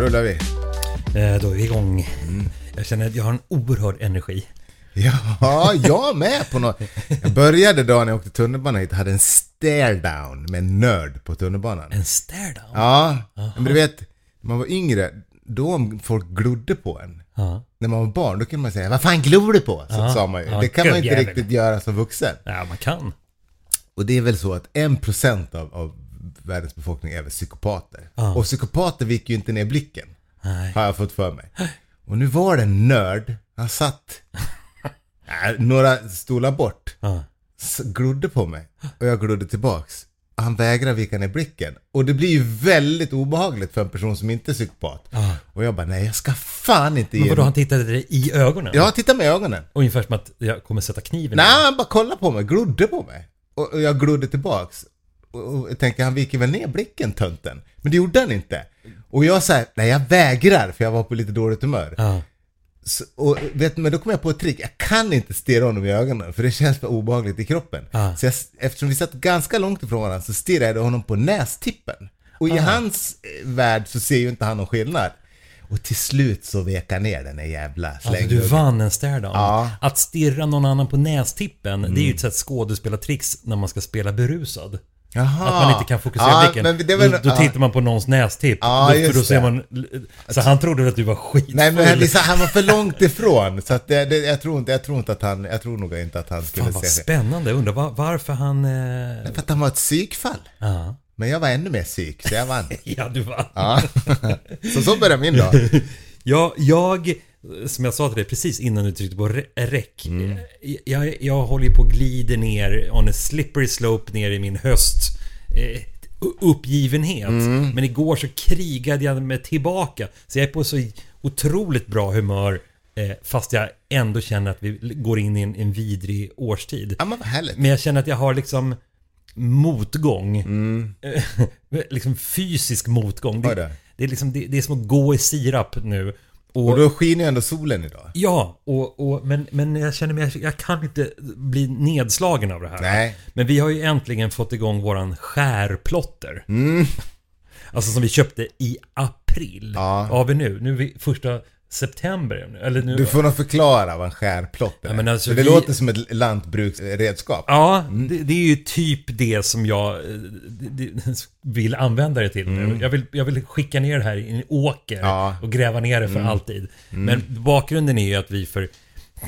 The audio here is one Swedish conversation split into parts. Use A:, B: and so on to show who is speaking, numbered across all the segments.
A: rullar vi.
B: Då är vi igång. Jag känner att jag har en oerhörd energi.
A: Ja, jag med på något. Jag började dagen när jag åkte tunnelbanan hit och hade en stare down med en nörd på tunnelbanan.
B: En stare down?
A: Ja, men du vet, när man var yngre, då om folk glodde på en. När man var barn, då kan man säga, vad fan glor du på? Så sa man ju. Det kan man inte riktigt göra som vuxen.
B: Ja, man kan.
A: Och det är väl så att 1% av världens befolkning är väl psykopater. Och psykopater viker ju inte ner blicken.
B: Nej.
A: Har jag fått för mig. Och nu var det en nörd. Han satt några stolar bort. Glodde på mig. Och jag glodde tillbaks. Han vägrar vika ner blicken. Och det blir ju väldigt obehagligt för en person som inte är psykopat. Och jag bara, nej, jag ska fan inte ge.
B: Men vadå, han tittade dig i ögonen?
A: Ja, titta med ögonen.
B: Ungefär som att jag kommer sätta kniven.
A: Nej, han bara kollade på mig, glodde på mig. Och jag glodde tillbaks. Och jag tänkte, han viker väl ner blicken, tönten. Men det gjorde han inte. Och jag sa, nej, jag vägrar, för jag var på lite dåligt humör. Så, och men då kom jag på ett trick. Jag kan inte stirra honom i ögonen, för det känns för obehagligt i kroppen. Så eftersom vi satt ganska långt ifrån varandra, så stirrade jag honom på nästippen. Och i hans värld så ser ju inte han någon skillnad. Och till slut så vek han ner den jävla slängd.
B: Alltså, du vann en stare down. Att stirra någon annan på nästippen, det är ju ett sätt skådespelartricks när man ska spela berusad.
A: Jaha.
B: Att man inte kan fokusera blicken. Då tittar man på någons nästipp. För då ser man. Så han trodde att du var skitfull.
A: Nej, men han var för långt ifrån. Så att jag tror nog inte att han skulle se.
B: Spännande. Jag undrar varför han.
A: För att han var ett psykfall. Men jag var ännu mer psyk, så jag vann.
B: Ja, du vann.
A: Så började min dag.
B: Jag som jag sa till dig precis innan du tryckte på räck. Jag håller ju på att glida ner on a slippery slope ner i min uppgivenhet. Men igår så krigade jag mig tillbaka. Så jag är på så otroligt bra humör, fast jag ändå känner att vi går in i en vidrig årstid.
A: Ja, men vad härligt.
B: Men jag känner att jag har liksom motgång. Liksom fysisk motgång. Det är liksom det är som att gå i sirap nu.
A: Och då skiner ju ändå solen idag.
B: Ja, men jag känner mig, jag kan inte bli nedslagen av det här.
A: Nej.
B: Men vi har ju äntligen fått igång våran skärplotter. Alltså som vi köpte i april. Ja, vi nu är vi första september. Eller nu,
A: du får nog förklara vad en skärplotter är.
B: Ja, men alltså
A: det låter som ett lantbruksredskap.
B: Ja, det är ju typ det som jag vill använda det till nu. Jag vill skicka ner det här i en åker och gräva ner det för alltid. Men bakgrunden är ju att vi för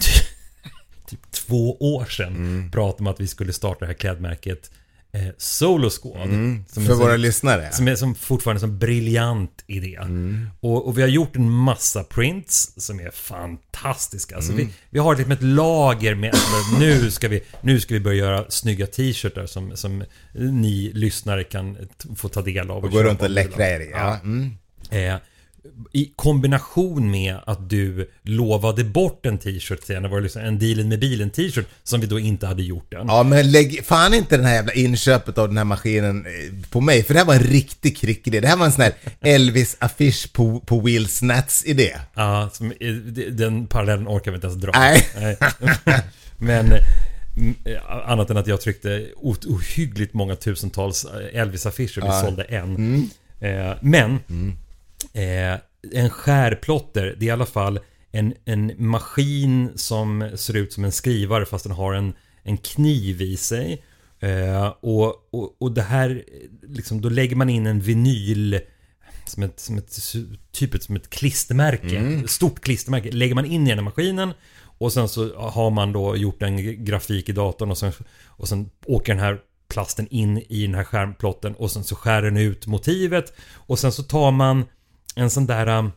B: typ 2 år sedan pratade om att vi skulle starta det här klädmärket Solo Squad,
A: för våra lyssnare,
B: som fortfarande som briljant idé. Och vi har gjort en massa prints som är fantastiska. Alltså vi har liksom ett lager med nu ska vi börja göra snygga t-shirtar som ni lyssnare kan få ta del av
A: och gå runt och läckra er i.
B: I kombination med att du lovade bort en t-shirt sen, det var liksom en dealen med bilen t-shirt som vi då inte hade gjort än.
A: Ja, men lägg fan inte den här jävla inköpet av den här maskinen på mig, för det här var en riktig krickidé. Det här var en sån här Elvis-affisch på Will Snats idé.
B: Ja, den parallellen orkar vi inte ens dra.
A: Nej.
B: Men annat än att jag tryckte ohyggligt många tusentals Elvis-affischer, vi sålde en. En skärplotter, det är i alla fall en maskin som ser ut som en skrivare fast den har en kniv i sig. Och det här liksom, då lägger man in en vinyl som ett klistermärke, stort klistermärke, lägger man in i den här maskinen. Och sen så har man då gjort en grafik i datorn och sen åker den här plasten in i den här skärmplotten och sen så skär den ut motivet och sen så tar man en sån där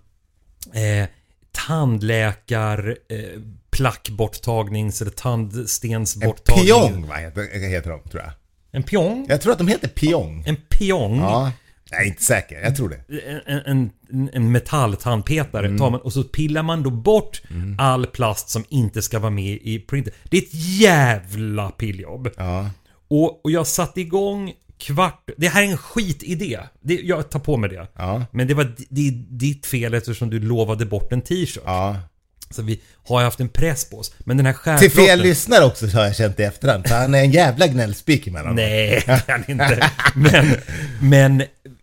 B: tandläkar plackborttagnings eller tandstensborttagning.
A: En piong, vad heter de, tror jag.
B: En piong?
A: Jag tror att de heter piong.
B: En piong?
A: Ja, jag är inte säker, jag tror det.
B: En metalltandpetare tar man, och så pillar man då bort all plast som inte ska vara med i printer. Det är ett jävla pilljobb.
A: Ja.
B: Och jag satte igång det här är en skitidé. Jag tar på mig det. Men det är ditt fel eftersom du lovade bort en t-shirt. Så vi har haft en press på oss. Men den här skärplotten...
A: Till fel lyssnare också, så har jag känt i efterhand. För han är en jävla gnällspik emellan.
B: Nej, kan inte. Men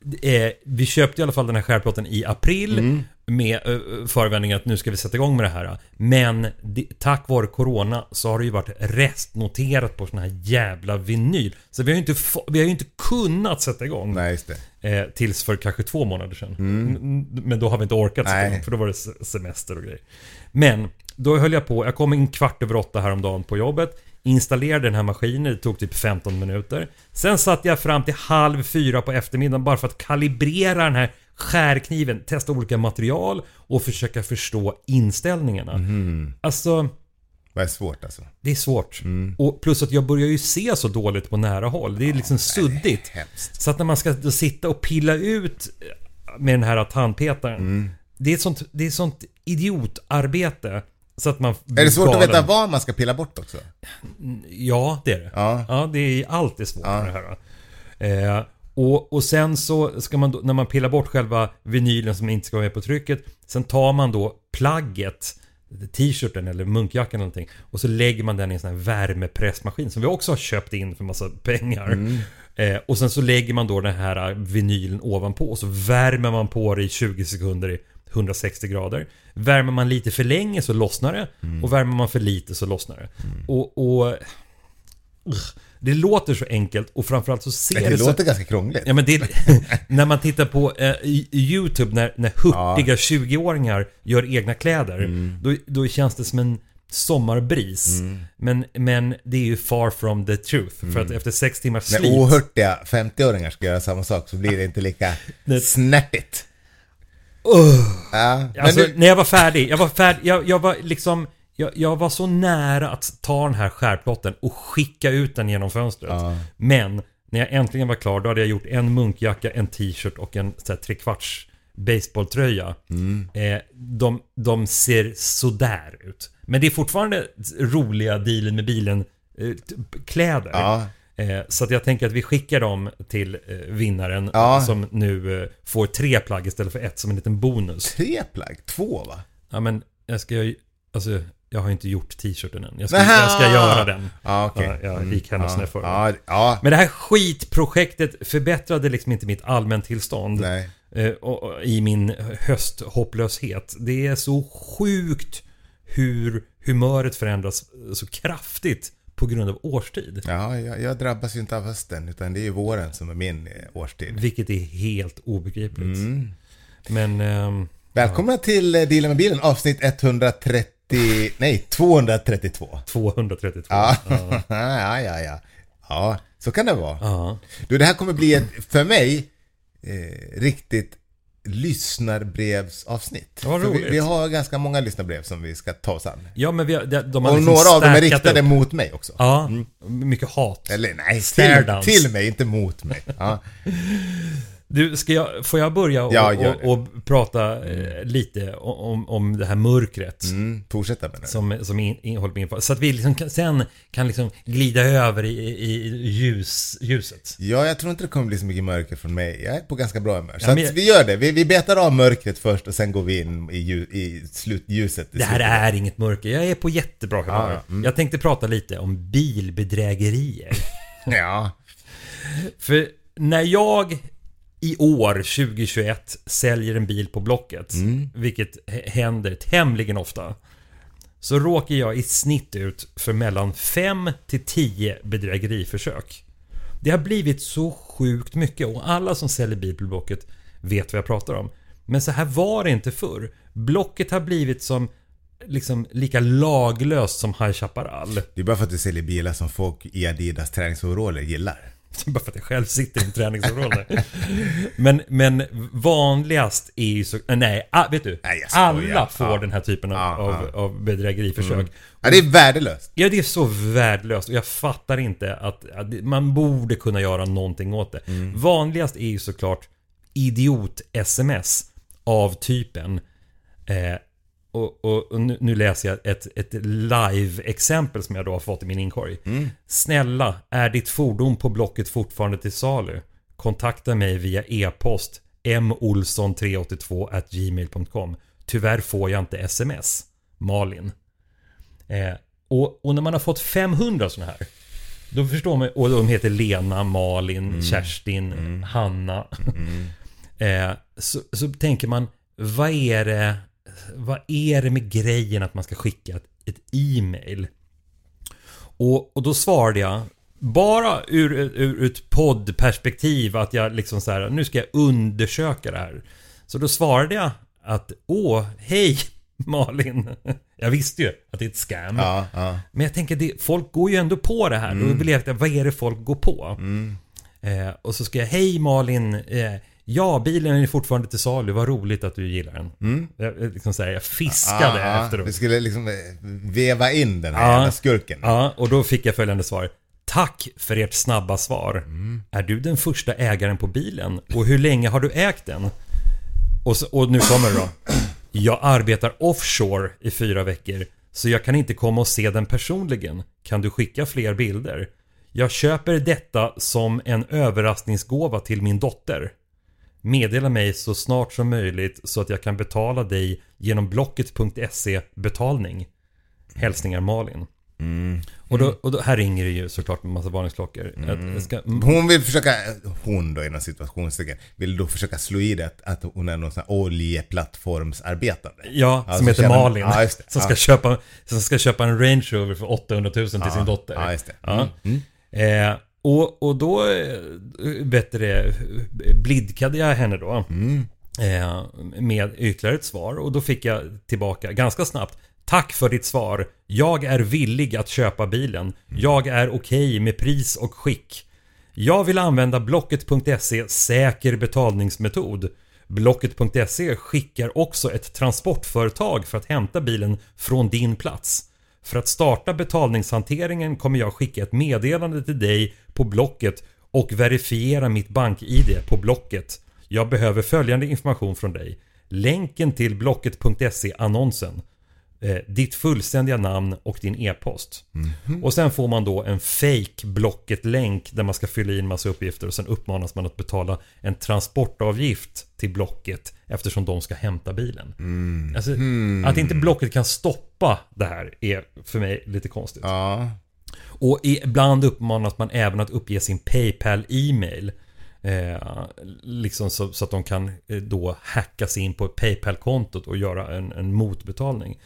B: vi köpte i alla fall den här skärplotten i april med förevändningen att nu ska vi sätta igång med det här. Men tack vare corona så har det ju varit restnoterat på såna här jävla vinyl. Så vi har ju inte kunnat sätta igång.
A: Nej, just det.
B: Tills för kanske 2 månader sedan. Men då har vi inte orkat sätta igång, för då var det semester och grejer. Men då höll jag på, jag kom 8:15 häromdagen på jobbet, installerade den här maskinen, det tog typ 15 minuter. Sen satt jag fram till 3:30 på eftermiddagen bara för att kalibrera den här skärkniven, testa olika material och försöka förstå inställningarna. Alltså,
A: det är svårt alltså.
B: Det är svårt. Och plus att jag börjar ju se så dåligt på nära håll. Det är liksom suddigt. Så att när man ska sitta och pilla ut med den här tandpetaren, det är sånt idiotarbete. Så att man
A: är det svårt att veta vad man ska pilla bort också?
B: Ja, det är det. Ja, det är alltid svårt med det här. Och sen så ska man då, när man pillar bort själva vinylen som inte ska vara med på trycket, sen tar man då plagget, t-shirten eller munkjackan eller någonting, och så lägger man den i en sån här värmepressmaskin som vi också har köpt in för massa pengar. Och sen så lägger man då den här vinylen ovanpå och så värmer man på det i 20 sekunder i 160 grader. Värmer man lite för länge så lossnar det, och värmer man för lite så lossnar det. Det låter så enkelt, och framförallt så ser
A: det låter ganska krångligt.
B: Ja, men när man tittar på YouTube när hurtiga 20-åringar gör egna kläder, då känns det som en sommarbris. Men det är ju far from the truth. För att efter 6 timmars slit,
A: när ohurtiga 50-åringar ska göra samma sak så blir det inte lika snärtigt.
B: Alltså, när jag var färdig, jag var liksom, jag var så nära att ta den här skärplotten och skicka ut den genom fönstret. Men när jag äntligen var klar, då hade jag gjort en munkjacka, en t-shirt och en 3/4 baseballtröja. De ser sådär ut. Men det är fortfarande roliga dealen med bilen, kläder. Så att jag tänker att vi skickar dem till vinnaren som nu får 3 plagg istället för 1 som en liten bonus.
A: 3 plagg? 2 va?
B: Ja, men jag har inte gjort t-shirten än. Jag ska göra den. Jag gick händelserna förra. Men det här skitprojektet förbättrade liksom inte mitt allmäntillstånd.
A: Nej.
B: I min hösthopplöshet. Det är så sjukt hur humöret förändras så kraftigt på grund av årstid.
A: Ja, jag drabbas ju inte av hösten, utan det är ju våren som är min årstid.
B: Vilket är helt obegripligt. Men
A: välkomna till Dealen med bilen, avsnitt 232.
B: 232.
A: Ja, så kan det vara. Du, det här kommer bli för mig riktigt lyssnarbrevsavsnitt. Vi har ganska många lyssnarbrev som vi ska ta oss an.
B: Ja, men de har liksom
A: några av dem är riktade mot mig också.
B: Ja, mycket hat.
A: Eller nej, till mig, inte mot mig.
B: Du, får jag börja och prata lite om det här mörkret?
A: Fortsätta med det.
B: Som håller på inför. Så att vi liksom sen kan liksom glida över i ljuset.
A: Ja, jag tror inte det kommer bli så mycket mörker från mig. Jag är på ganska bra humör. Så att vi gör det. Vi betar av mörkret först och sen går vi in i slutljuset.
B: Det här är inget mörker. Jag är på jättebra humör. Jag tänkte prata lite om bilbedrägerier.
A: Ja.
B: För när jag i år 2021 säljer en bil på Blocket, vilket händer tämligen ofta, så råkar jag i snitt ut för mellan 5 till 10 bedrägeriförsök. Det har blivit så sjukt mycket, och alla som säljer bil på Blocket vet vad jag pratar om. Men så här var det inte förr. Blocket har blivit som liksom lika laglöst som High Chaparral.
A: Det är bara för att du säljer bilar som folk i Adidas träningsoveraller gillar.
B: Bara för att jag själv sitter i en träningsområde. men vanligast är ju så... Nej, vet du? Alla får den här typen av bedrägeriförsök.
A: Ja, det är värdelöst.
B: Ja, det är så värdelöst. Och jag fattar inte att man borde kunna göra någonting åt det. Vanligast är ju såklart idiot-sms av typen... Och nu läser jag ett live-exempel som jag då har fått i min inkorg. Snälla, är ditt fordon på Blocket fortfarande till salu? Kontakta mig via e-post molson382@gmail.com. Tyvärr får jag inte sms. Malin. Och när man har fått 500 såna här, då förstår man, och de heter Lena, Malin, Kerstin, Hanna. Så tänker man, vad är det med grejen att man ska skicka ett e-mail? Och då svarade jag bara ur ett poddperspektiv att jag liksom så här, nu ska jag undersöka det här. Så då svarade jag att hej Malin. Jag visste ju att det är ett scam. Men jag tänker, folk går ju ändå på det här. Då vill jag veta, vad är det folk går på? Och så ska jag, hej Malin, ja, bilen är fortfarande till salu. Vad roligt att du gillar den. Jag fiskade efteråt.
A: Du skulle liksom veva in den här jävla skurken.
B: Ja, och då fick jag följande svar. Tack för ert snabba svar. Är du den första ägaren på bilen? Och hur länge har du ägt den? Och nu kommer det då. Jag arbetar offshore i 4 veckor, så jag kan inte komma och se den personligen. Kan du skicka fler bilder? Jag köper detta som en överraskningsgåva till min dotter. Meddela mig så snart som möjligt så att jag kan betala dig genom blocket.se betalning. Hälsningar Malin. Och då här ringer det ju såklart en massa varningsklockor.
A: Hon vill försöka, hon då inom situationstecken, vill då försöka slå i det att hon är någon sån här oljeplattformsarbetande.
B: Ja, som heter Malin. Som ska köpa en Range Rover för 800 000 till sin dotter.
A: Ja, just det.
B: Och då blidkade jag henne då med ytterligare ett svar. Och då fick jag tillbaka ganska snabbt. Tack för ditt svar. Jag är villig att köpa bilen. Jag är okej med pris och skick. Jag vill använda Blocket.se säker betalningsmetod. Blocket.se skickar också ett transportföretag för att hämta bilen från din plats. För att starta betalningshanteringen kommer jag skicka ett meddelande till dig på Blocket och verifiera mitt bank-ID på Blocket. Jag behöver följande information från dig. Länken till Blocket.se-annonsen. Ditt fullständiga namn och din e-post. Och sen får man då en fake Blocket-länk där man ska fylla in massa uppgifter och sen uppmanas man att betala en transportavgift till Blocket eftersom de ska hämta bilen. Att inte Blocket kan stoppa det här är för mig lite konstigt. Och ibland uppmanas man även att uppge sin PayPal-e-mail. Liksom så att de kan då hacka sig in på PayPal-kontot och göra en motbetalning.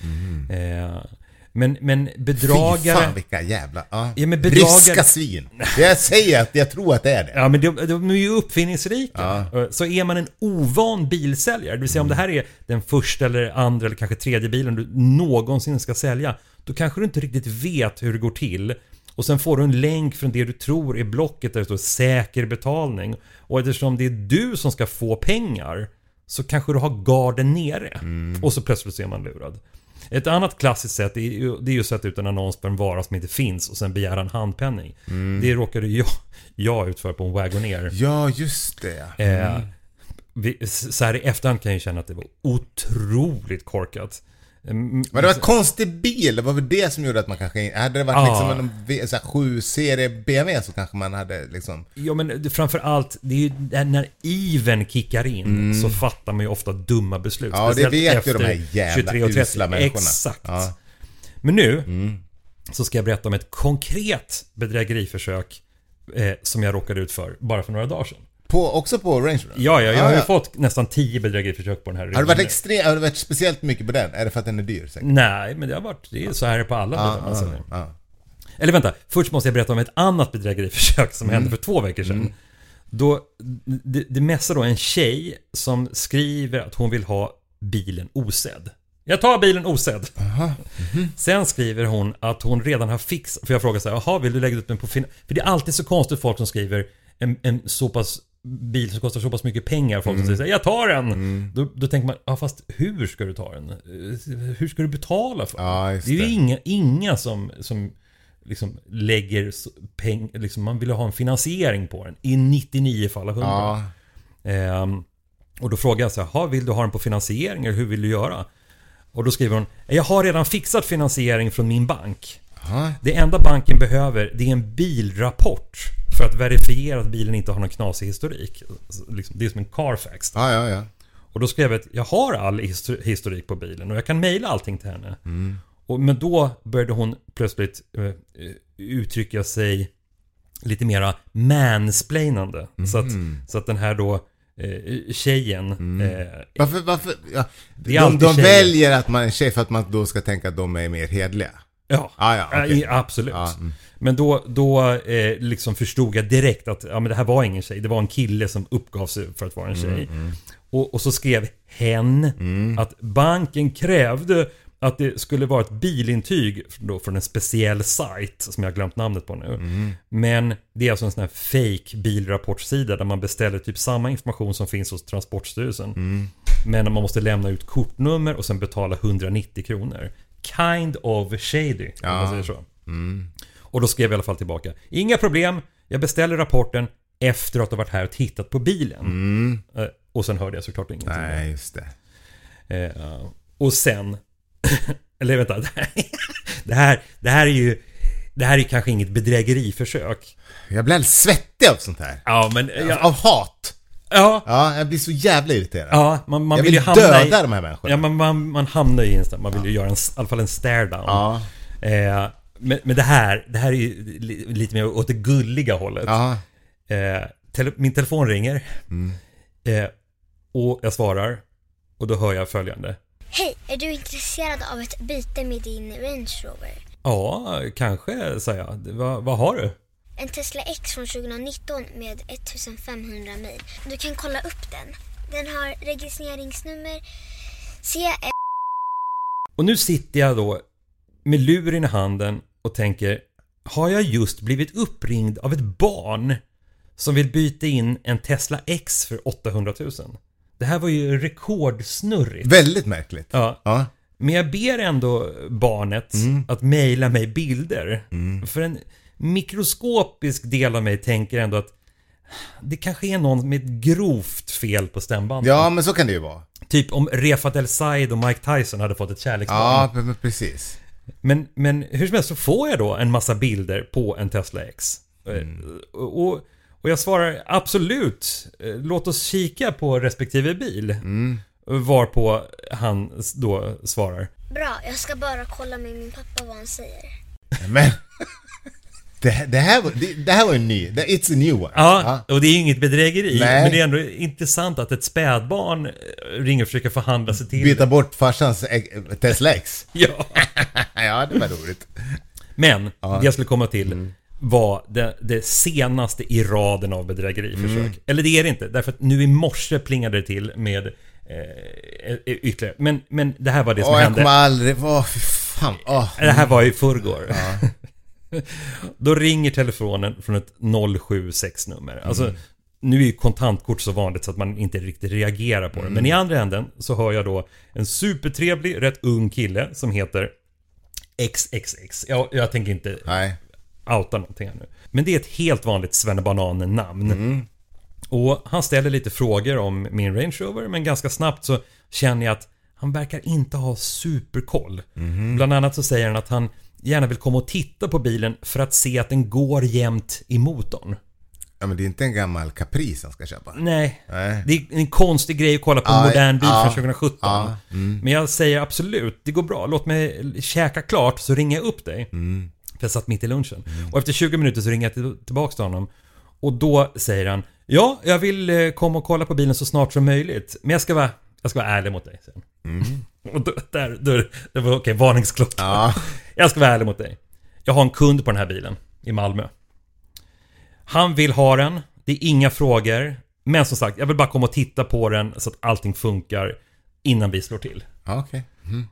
B: Men bedragare...
A: Fy fan vilka jävla...
B: men
A: riska svin. Jag säger att jag tror att det är det.
B: Ja, men de är ju uppfinningsrika. Så är man en ovan bilsäljare, det vill säga om det här är den första eller andra eller kanske tredje bilen du någonsin ska sälja, då kanske du inte riktigt vet hur det går till. Och sen får du en länk från det du tror är Blocket där det står säker betalning. Och eftersom det är du som ska få pengar så kanske du har garden nere. Och så plötsligt ser man lurad. Ett annat klassiskt sätt är ju att sätta ut en annons på en vara som inte finns och sen begära en handpenning. Det råkade jag utföra på en Wagoneer.
A: Ja, just det.
B: Så här i efterhand kan jag känna att det var otroligt korkat.
A: Men det var en konstig bil. Det var väl det som gjorde att man kanske... Hade det varit liksom en 7-serie BMW så kanske man hade liksom...
B: Ja, men framförallt det är ju när iven kickar in så fattar man ju ofta dumma beslut.
A: Ja, det vet ju de här jävla usla människorna.
B: Exakt. Men nu så ska jag berätta om ett konkret bedrägeriförsök som jag råkade ut för bara för några dagar sedan.
A: Också på Range Rover?
B: Ja, jag har ju fått nästan 10 bedrägeriförsök på den här.
A: Har det varit speciellt mycket på den? Är det för att den är dyr? Säkert?
B: Nej, men det är så här på alla. Eller vänta, först måste jag berätta om ett annat bedrägeriförsök som hände för 2 veckor sedan. Då, det messar då en tjej som skriver att hon vill ha bilen osedd. Jag tar bilen osedd. Sen skriver hon att hon redan har fixat. För jag frågar så här, jaha, vill du lägga ut den på För det är alltid så konstigt folk som skriver en så pass bil som kostar så pass mycket pengar. Folk som säger så här, jag tar den. Då tänker man, fast hur ska du ta den? Hur ska du betala för den? Det är ju inga som liksom lägger pengar, liksom man vill ha en finansiering på den i 99 fall av 100. Och då frågar jag så här, vill du ha den på finansiering eller hur vill du göra? Och då skriver hon, jag har redan fixat finansiering från min bank. Det enda banken behöver, det är en bilrapport för att verifiera att bilen inte har någon knasig historik. Det är som en Carfax.
A: Ja.
B: Och då skrev jag att jag har all historik på bilen och jag kan mejla allting till henne. Men då började hon plötsligt uttrycka sig lite mera mansplainande. Så att den här då tjejen.
A: Varför? Ja,
B: Det är alltid
A: de
B: tjejer.
A: väljer att man är tjej för att man då ska tänka att de är mer hedliga.
B: Ja,
A: okay.
B: Absolut.
A: Ja,
B: Men då liksom förstod jag direkt att men det här var ingen tjej. Det var en kille som uppgav sig för att vara en tjej. Och så skrev hen att banken krävde att det skulle vara ett bilintyg då från en speciell sajt som jag har glömt namnet på nu. Men det är alltså en sån här fake bilrapportsida där man beställer typ samma information som finns hos Transportstyrelsen. Men man måste lämna ut kortnummer och sen betala 190 kronor. Kind of shady, om man säger så. Och då skrev jag i alla fall tillbaka: inga problem, jag beställer rapporten efter att ha varit här och tittat på bilen. Och sen hörde jag såklart ingenting.
A: Nej, just det.
B: Och sen eller vänta, det här är ju kanske inget bedrägeriförsök.
A: Jag blir alldeles svettig av sånt här.
B: Ja, men
A: av hat.
B: Ja,
A: jag blir så jävla irriterad.
B: Ja, man
A: jag
B: vill ju
A: döda de här människorna.
B: Ja, man hamnar ju instans. Man vill ju göra i alla fall en stare down.
A: Ja.
B: Men det här är ju lite mer åt det gulliga hållet.
A: Ja.
B: Min telefon ringer. Och jag svarar. Och då hör jag följande:
C: hej, är du intresserad av ett byte med din Range Rover?
B: Ja, kanske, säger jag. Vad har du?
C: En Tesla X från 2019 med 1500 mil. Du kan kolla upp den. Den har registreringsnummer CF.
B: Och nu sitter jag då med luren i handen och tänker: har jag just blivit uppringd av ett barn som vill byta in en Tesla X för 800 000? Det här var ju rekordsnurrigt.
A: Väldigt märkligt.
B: Ja. Men jag ber ändå barnet att mejla mig bilder. För en mikroskopisk del av mig tänker ändå att det kanske är någon med ett grovt fel på stämbandet.
A: Ja, men så kan det ju vara.
B: Typ om Refat El Said och Mike Tyson hade fått ett kärleksbarn.
A: Ja, precis.
B: Men hur som helst så får jag då en massa bilder på en Tesla X. Och jag svarar absolut, låt oss kika på respektive bil. Varpå han då svarar:
C: bra, jag ska bara kolla med min pappa vad han säger.
A: Men det här var en ny. It's a new one.
B: Ja, och det är inget bedrägeri.
A: Nej.
B: Men det är ändå intressant att ett spädbarn ringer och försöker förhandla sig till.
A: Byta bort farsans Tesla X.
B: Ja.
A: Ja, det var roligt.
B: Men det jag skulle komma till var det senaste i raden av bedrägeriförsök. Eller det är det inte, därför att nu i morse plingade det till med ytterligare. Men det här var det som hände.
A: Jag kommer aldrig... fy fan.
B: Det här var i förrgår. Då ringer telefonen från ett 076-nummer. Alltså, nu är ju kontantkort så vanligt så att man inte riktigt reagerar på det. Men i andra änden så hör jag då en supertrevlig, rätt ung kille som heter XXX. Jag tänker inte outa någonting här nu. Men det är ett helt vanligt svennebananen-namn. Och han ställer lite frågor om min Range Rover, men ganska snabbt så känner jag att han verkar inte ha superkoll. Bland annat så säger han att han gärna vill komma och titta på bilen för att se att den går jämnt i motorn.
A: Ja, men det är inte en gammal Caprice han ska köpa.
B: Nej. Det är en konstig grej att kolla på en modern bil från 2017. Men jag säger absolut, det går bra. Låt mig käka klart så ringer jag upp dig. För jag satt mitt i lunchen. Och efter 20 minuter så ringer jag tillbaka till honom. Och då säger han: ja, jag vill komma och kolla på bilen så snart som möjligt. Men jag ska vara ärlig mot dig. Och det var okej, varningsklocka. Jag ska vara ärlig mot dig. Jag har en kund på den här bilen i Malmö. Han vill ha den. Det är inga frågor. Men som sagt, jag vill bara komma och titta på den så att allting funkar innan vi slår till.
A: Okej.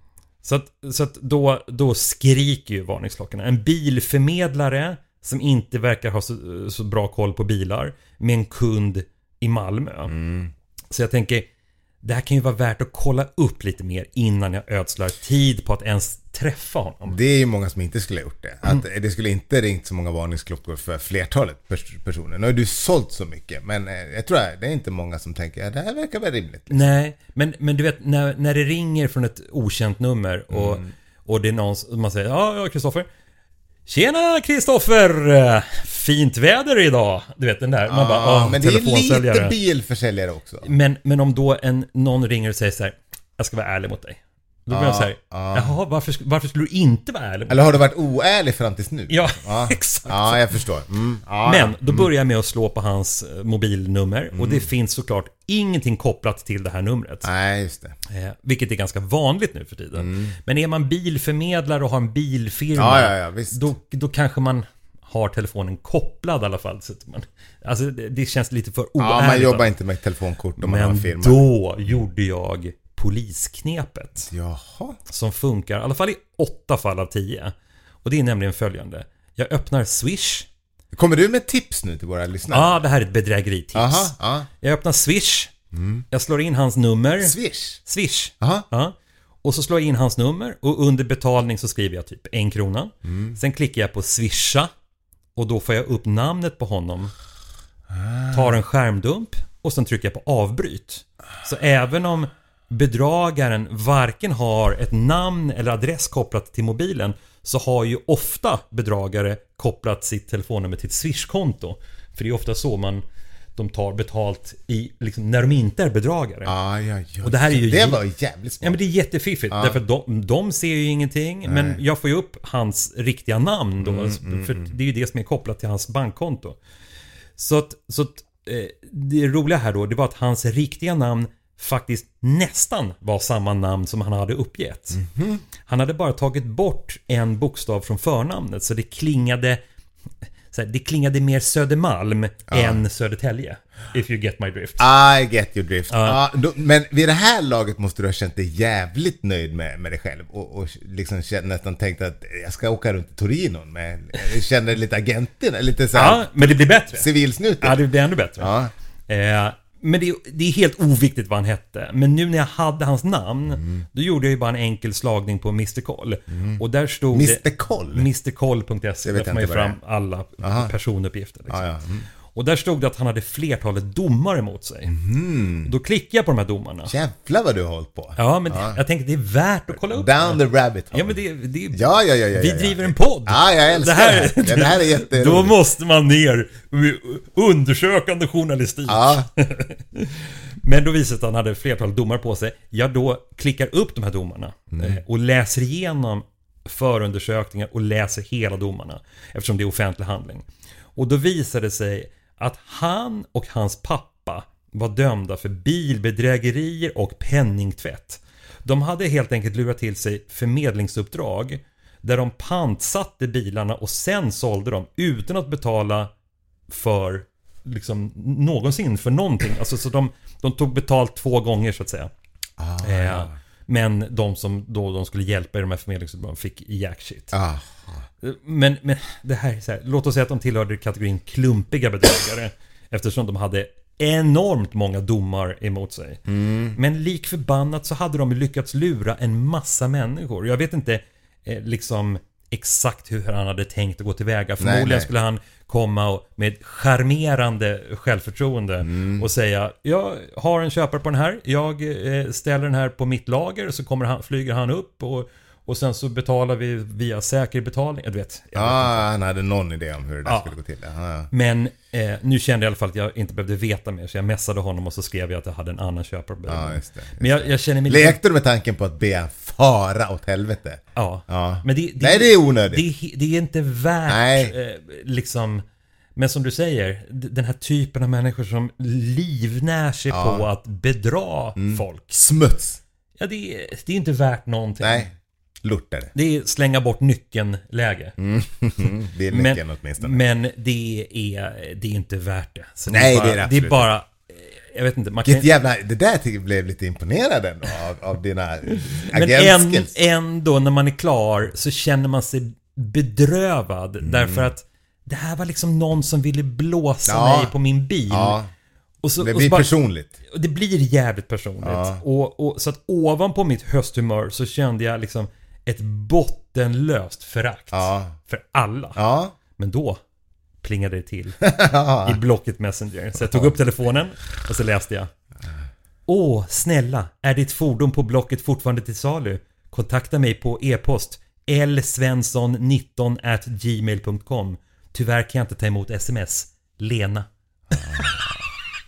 B: Så att då skriker ju varningsklockorna. En bilförmedlare som inte verkar ha så bra koll på bilar med en kund i Malmö. Så jag tänker, det här kan ju vara värt att kolla upp lite mer innan jag ödslar tid på att ens träffa honom.
A: Det är ju många som inte skulle ha gjort det. Att det skulle inte ringt så många varningsklockor för flertalet personer. Nu har du sålt så mycket, men jag tror det är inte många som tänker att det här verkar väl rimligt. Liksom.
B: Nej, men du vet, när det ringer från ett okänt nummer och det är någon som man säger: ja, Kristoffer. Tjena Kristoffer, fint väder idag. Du vet den där. Man bara,
A: men det är lite bilförsäljare också.
B: Men om då någon ringer och säger så här: jag ska vara ärlig mot dig. Då blir jag så här, jaha, varför skulle du inte vara ärlig?
A: Eller har du varit oärlig fram tills nu?
B: Ja, exakt.
A: Ja, jag förstår.
B: Men då börjar jag med att slå på hans mobilnummer. Och det finns såklart ingenting kopplat till det här numret.
A: Nej, just det.
B: Vilket är ganska vanligt nu för tiden. Men är man bilförmedlare och har en bilfirma,
A: visst.
B: Då kanske man har telefonen kopplad i alla fall. Så att alltså det känns lite för oärligt.
A: Ja, man jobbar inte med telefonkort om man har en firma.
B: Men då gjorde jag polisknepet.
A: Jaha.
B: Som funkar i alla fall i 8 fall av 10. Och det är nämligen följande. Jag öppnar Swish.
A: Kommer du med tips nu till våra lyssnare?
B: Ja, det här är ett bedrägeritips.
A: Aha.
B: Jag öppnar Swish. Jag slår in hans nummer. Swish.
A: Aha.
B: Ja. Och så slår jag in hans nummer. Och under betalning så skriver jag typ 1 krona. Sen klickar jag på swisha. Och då får jag upp namnet på honom. Tar en skärmdump. Och sen trycker jag på avbryt. Så även om bedragaren varken har ett namn eller adress kopplat till mobilen, så har ju ofta bedragare kopplat sitt telefonnummer till ett Swish-konto. För det är ofta så de tar betalt i, liksom, när de inte är bedragare.
A: Och det här är ju det var jävligt smart.
B: Ja, men det är jättefiffigt. Därför att de ser ju ingenting. Nej. Men jag får ju upp hans riktiga namn då. För det är ju det som är kopplat till hans bankkonto. Så att det roliga här då, det var att hans riktiga namn faktiskt nästan var samma namn som han hade uppgett. Han hade bara tagit bort en bokstav från förnamnet, så det klingade mer Södermalm än Södertälje. If you get my drift.
A: I get your drift. Men vid det här laget måste du ha känt dig jävligt nöjd med dig själv och liksom nästan tänkt att jag ska åka runt i Torino, men jag känner lite agenten, lite så här.
B: Ja, men det blir bättre.
A: Civilsnut.
B: Ja, det blir ännu bättre. Men det är helt oviktigt vad han hette. Men nu när jag hade hans namn, då gjorde jag ju bara en enkel slagning på Mr. Koll. Och där stod
A: Mr. Koll?
B: Mrkoll.se. Där får man ju fram alla personuppgifter. Liksom. Och där stod det att han hade flertalet domar emot sig. Då klickade jag på de här domarna.
A: Jävlar vad du har hållit på.
B: Ja, men jag tänkte det är värt att kolla upp.
A: Down the rabbit hole.
B: Ja, men det
A: ja.
B: Vi driver en podd.
A: Ja, jag älskar det här är jätteroligt.
B: Då måste man ner undersökande journalistik.
A: Ja.
B: Men då visade att han hade flertalet domar på sig. Jag då klickar upp de här domarna och läser igenom förundersökningar och läser hela domarna, eftersom det är offentlig handling. Och då visade det sig att han och hans pappa var dömda för bilbedrägerier och penningtvätt. De hade helt enkelt lurat till sig förmedlingsuppdrag där de pantsatte bilarna och sen sålde dem utan att betala för liksom någonsin för någonting. Alltså, så de tog betalt 2 gånger så att säga. Men de som då de skulle hjälpa i de här förmedlingsuppdragen fick jack shit. Men det här är så här, låt oss säga att de tillhörde kategorin klumpiga bedragare eftersom de hade enormt många domar emot sig. Men lik förbannat så hade de lyckats lura en massa människor. Jag vet inte liksom exakt hur han hade tänkt att gå tillväga. Förmodligen skulle han komma med charmerande självförtroende och säga: jag har en köpare på den här, jag ställer den här på mitt lager, så flyger han upp och sen så betalar vi via säker betalning. Jag vet
A: han hade någon idé om hur det där skulle gå till.
B: Men nu kände jag i alla fall att jag inte behövde veta mer, så jag messade honom och så skrev jag att jag hade en annan köpare.
A: Just det.
B: Men jag känner mig
A: lekte du med tanken på att be fara åt helvete?
B: Ja. Men det
A: är onödigt.
B: Det är inte värt liksom. Men som du säger, den här typen av människor som livnär sig på att bedra folk.
A: Smuts.
B: Ja, det är inte värt någonting.
A: Nej. Lortare.
B: Det är slänga bort nyckeln-läge.
A: Det är nyckeln åtminstone.
B: Men det är inte värt det. Så
A: nej,
B: det är bara jag vet inte.
A: Det där blev lite imponerad ändå av dina
B: agentskills. Men ändå när man är klar så känner man sig bedrövad. Därför att det här var liksom någon som ville blåsa mig på min bil. Och så,
A: det blir personligt.
B: Det blir jävligt personligt. Och så att ovanpå mitt hösthumör så kände jag liksom ett bottenlöst förakt för alla. Men då plingade det till i Blocket Messenger. Så jag tog upp telefonen och så läste jag: åh, snälla, är ditt fordon på Blocket fortfarande till salu? Kontakta mig på e-post lsvensson19@gmail.com. Tyvärr kan jag inte ta emot sms. Lena.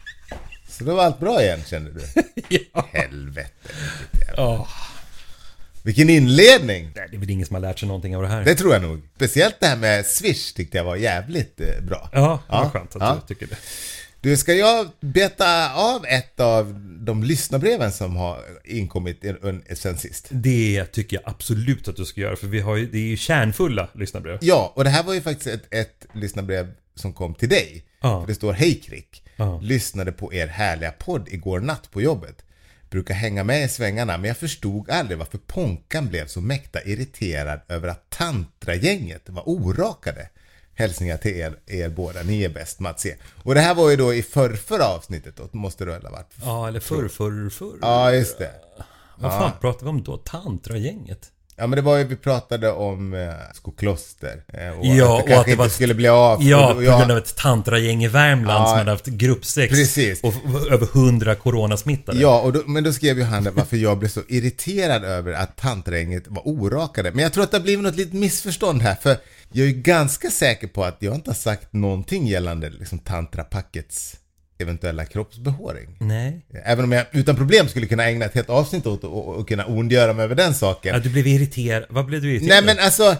A: Så då var allt bra igen, kände du?
B: Ja.
A: Helvete. Vilken inledning!
B: Nej, det är väl ingen som har lärt sig någonting av det här.
A: Det tror jag nog. Speciellt det här med Swish tyckte jag var jävligt bra.
B: Ja, det var skönt att du tycker det.
A: Du, ska jag beta av ett av de lyssnarbreven som har inkommit sen sist?
B: Det tycker jag absolut att du ska göra, för det är ju kärnfulla lyssnarbrev.
A: Ja, och det här var ju faktiskt ett lyssnarbrev som kom till dig. För det står: Hej Krick, lyssnade på er härliga podd igår natt på jobbet. Brukar hänga med i svängarna, men jag förstod aldrig varför Ponkan blev så mäkta irriterad över att tantragänget var orakade. Hälsningar till er båda, ni är bäst, Mats C. Och det här var ju då i förra avsnittet då, måste det ha varit.
B: Ja, eller förr.
A: Ja, just det.
B: Vad fan pratade vi om då? Tantragänget?
A: Ja, men det var ju, vi pratade om Skokloster.
B: Och
A: att det kanske inte skulle bli av.
B: Ja, på grund av ett tantragäng i Värmland som hade haft gruppsex.
A: Precis.
B: Och över 100 coronasmittade.
A: Ja, men då skrev ju han varför jag blev så irriterad över att tantragänget var orakade. Men jag tror att det har blivit något litet missförstånd här. För jag är ju ganska säker på att jag inte har sagt någonting gällande liksom tantrapackets eventuella kroppsbehåring.
B: Nej.
A: Även om jag utan problem skulle kunna ägna ett helt avsnitt åt och kunna ondgöra mig över den saken.
B: Ja, du blev irriterad. Vad blev du irriterad?
A: Nej, men alltså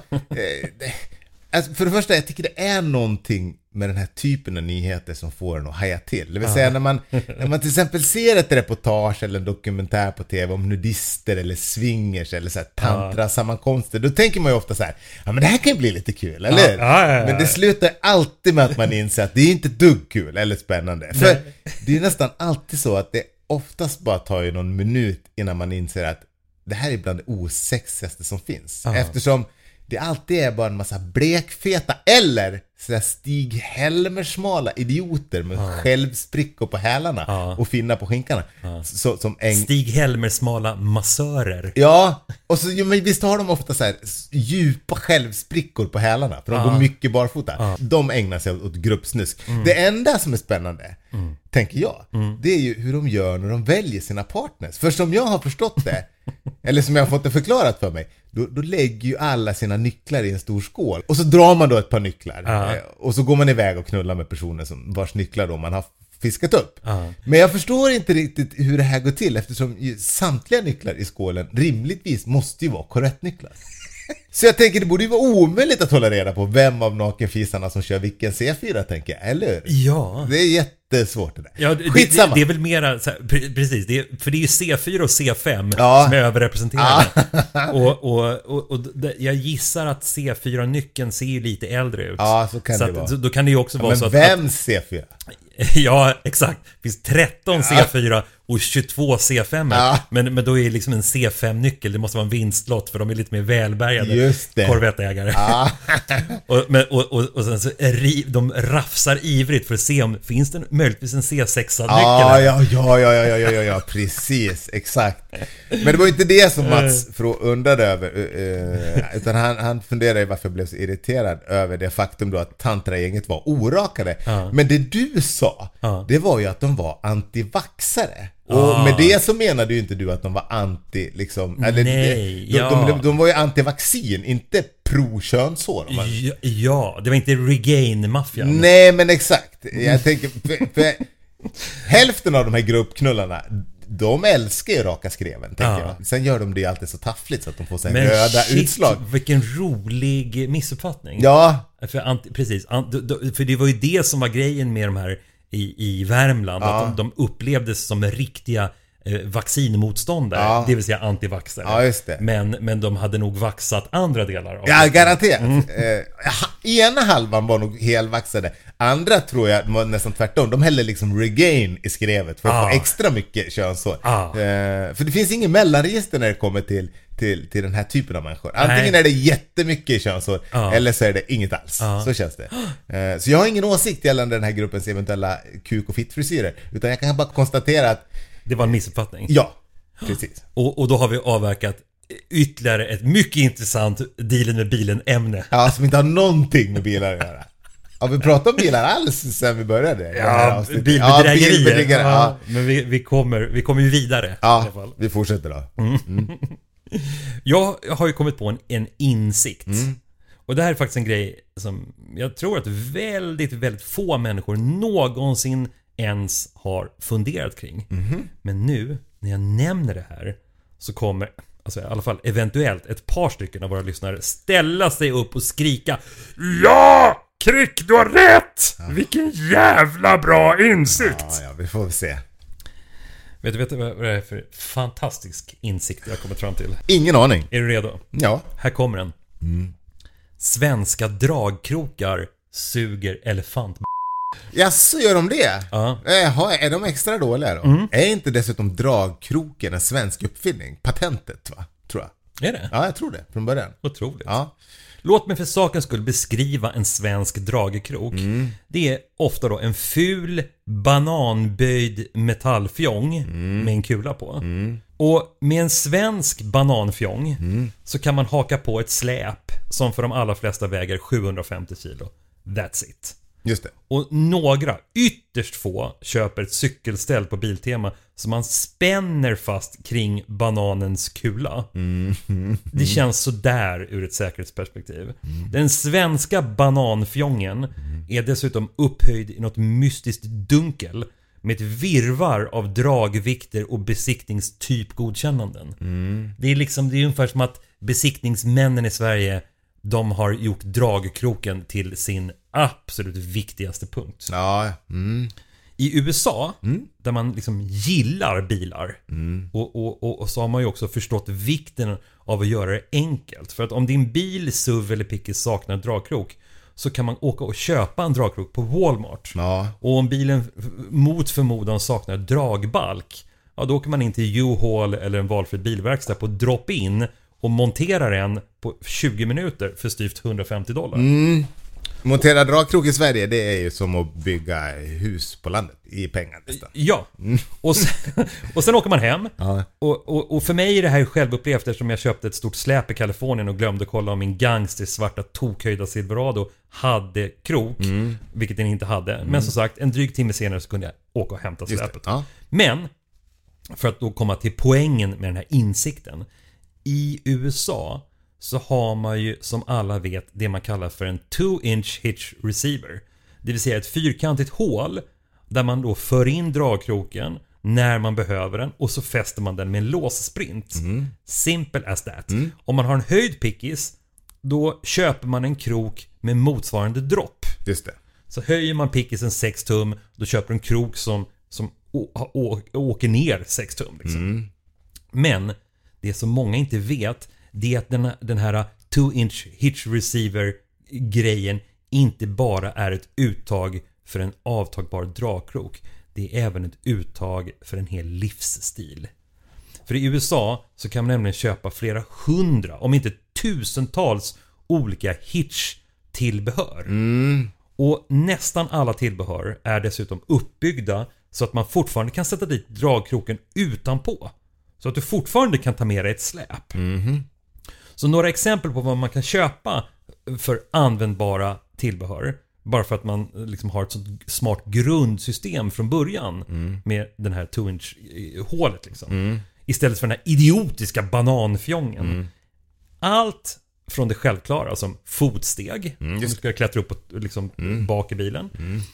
A: för det första, jag tycker det är någonting med den här typen av nyheter som får en att haja till. Det vill säga när man till exempel ser ett reportage eller en dokumentär på tv om nudister eller swingers eller så här tantra-sammankomster, då tänker man ju ofta så här: ja, men det här kan ju bli lite kul, eller? Men det slutar alltid med att man inser att det är inte dugg kul eller spännande. För det är nästan alltid så att det oftast bara tar ju någon minut innan man inser att det här är bland det osexigaste som finns. Eftersom det alltid är bara en massa blekfeta eller så Stig Helmer-smala idioter med självsprickor på hälarna och finna på skinkarna.
B: Stig Helmer-smala massörer.
A: Ja, och så men visst har de ofta så här djupa självsprickor på hälarna, för de går mycket barfota. De ägnar sig åt gruppsnusk. Det enda som är spännande, tänker jag, det är ju hur de gör när de väljer sina partners. För som jag har förstått det, eller som jag har fått det förklarat för mig, då lägger ju alla sina nycklar i en stor skål. Och så drar man då ett par nycklar. Och så går man iväg och knullar med personer vars nycklar då man har fiskat upp. Men jag förstår inte riktigt hur det här går till, eftersom ju samtliga nycklar i skålen rimligtvis måste ju vara korrektnycklar. Så jag tänker det borde ju vara omöjligt att hålla reda på vem av nakenfisarna som kör vilken C4, tänker jag, eller?
B: Ja.
A: Det är jättesvårt det där.
B: Ja,
A: Skitsamma.
B: Det är väl mera så här, precis, för det är ju C4 och C5 som är överrepresenterade. Och jag gissar att C4-nyckeln ser ju lite äldre ut.
A: Ja, så kan det vara.
B: Då kan det ju också vara
A: men
B: så att...
A: vem C4?
B: Ja, exakt. Det finns 13 C4 och 22 C5. Men då är det liksom en C5-nyckel. Det måste vara en vinstlott, för de är lite mer välbärgade korvettägare. och sen så de rafsar ivrigt för att se om finns det möjligtvis en C6-nyckel.
A: Ja, precis, exakt. Men det var inte det som Mats undrade över, utan han funderade varför jag blev så irriterad över det faktum då att tantragänget var orakade. Men det du sa, det var ju att de var antivaxare. Och med det så menade ju inte du att de var anti liksom, eller de var ju antivaccin, inte pro-könshår.
B: Ja, det var inte Regain-maffian.
A: Nej, men exakt. Jag tänker för hälften av de här gruppknullarna, de älskar ju raka skreven, tänker jag. Sen gör de det alltid så taffligt så att de får sig röda utslag.
B: Vilken rolig missuppfattning.
A: Ja.
B: Precis. För det var ju det som var grejen med de här i Värmland. Att de upplevdes som riktiga vaccinmotståndare, det vill säga antivaxare.
A: Ja, just det.
B: Men de hade nog vaxat andra delar av
A: det. Garanterat. Ena halvan var nog helvaxade. Andra tror jag var nästan tvärtom. De hällde liksom Regain i skrevet för att få extra mycket könshår. För det finns ingen mellanregister när det kommer till den här typen av människor. Antingen är det jättemycket könshår eller så är det inget alls. Så känns det. Så jag har ingen åsikt gällande den här gruppens eventuella kuk- och fittfrisyrer, utan jag kan bara konstatera att
B: det var en missuppfattning.
A: Ja, precis.
B: Och då har vi avverkat ytterligare ett mycket intressant dealen med bilen-ämne.
A: Ja, som inte har någonting med bilar att göra. Har vi pratat om bilar alls sen vi började?
B: Ja, bilbedrägerier. Men vi kommer ju vidare i alla fall.
A: Vi fortsätter då.
B: Jag har ju kommit på en insikt. Och det här är faktiskt en grej som jag tror att väldigt, väldigt få människor någonsin ens har funderat kring. Men nu, när jag nämner det här, så kommer... alltså i alla fall eventuellt ett par stycken av våra lyssnare ställa sig upp och skrika: ja! Krick, du har rätt! Ja. Vilken jävla bra insikt!
A: Ja, vi får se.
B: Vet du vad det är för fantastisk insikt jag kommit fram till?
A: Ingen aning.
B: Är du redo?
A: Ja.
B: Här kommer den. Svenska dragkrokar suger elefant.
A: Jaså, gör de det?
B: Ja.
A: Är de extra dåliga då? Är inte dessutom dragkroken en svensk uppfinning? Patentet, va? Tror jag.
B: Är det?
A: Ja, jag tror det. Från början.
B: Otroligt.
A: Ja.
B: Låt mig för sakens skull beskriva en svensk dragkrok. Det är ofta då en ful, bananböjd metallfjong med en kula på. Och med en svensk bananfjong så kan man haka på ett släp som för de allra flesta väger 750 kilo. That's it.
A: Just det.
B: Och några, ytterst få, köper ett cykelställ på Biltema som man spänner fast kring bananens kula. Det känns så där ur ett säkerhetsperspektiv. Den svenska bananfjongen är dessutom upphöjd i något mystiskt dunkel med ett virvar av dragvikter och besiktningstypgodkännanden. Det är ungefär som att besiktningsmännen i Sverige, de har gjort dragkroken till sin absolut viktigaste punkt.
A: Ja.
B: I USA, där man liksom gillar bilar, och så har man ju också förstått vikten av att göra det enkelt. För att om din bil, SUV eller pickis saknar dragkrok, så kan man åka och köpa en dragkrok på Walmart.
A: Ja.
B: Och om bilen mot förmodan saknar dragbalk, ja, då åker man in till U-Haul eller en valfri bilverkstad på drop-in och monterar en på 20 minuter för styvt $150.
A: Montera dragkrok i Sverige, det är ju som att bygga hus på landet i pengar nästan.
B: Ja, och sen åker man hem.
A: Ja.
B: Och för mig är det här självupplevt, eftersom jag köpte ett stort släp i Kalifornien och glömde kolla om min Gangster svarta tokhöjda Silverado hade krok, vilket den inte hade. Men som sagt, en dryg timme senare så kunde jag åka och hämta släpet.
A: Ja.
B: Men, för att då komma till poängen med den här insikten. I USA så har man ju, som alla vet, det man kallar för en 2-inch hitch receiver. Det vill säga ett fyrkantigt hål där man då för in dragkroken när man behöver den, och så fäster man den med en låssprint. Simple as that. Om man har en höjd pickis, då köper man en krok med motsvarande dropp.
A: Just det.
B: Så höjer man pickisen 6 tum, då köper du en krok som åker ner 6 tum liksom. Men det som många inte vet, det är att den här 2-inch hitch receiver grejen inte bara är ett uttag för en avtagbar dragkrok. Det är även ett uttag för en hel livsstil. För i USA så kan man nämligen köpa flera hundra, om inte tusentals olika hitch-tillbehör. Och nästan alla tillbehör är dessutom uppbyggda så att man fortfarande kan sätta dit dragkroken utanpå. Så att du fortfarande kan ta med dig ett släp. Så några exempel på vad man kan köpa för användbara tillbehör, bara för att man liksom har ett sånt smart grundsystem från början med den här 2-inch hålet liksom. Istället för den här idiotiska bananfjongen. Allt från det självklara som fotsteg, om du ska klättra upp och, liksom, bak i bilen.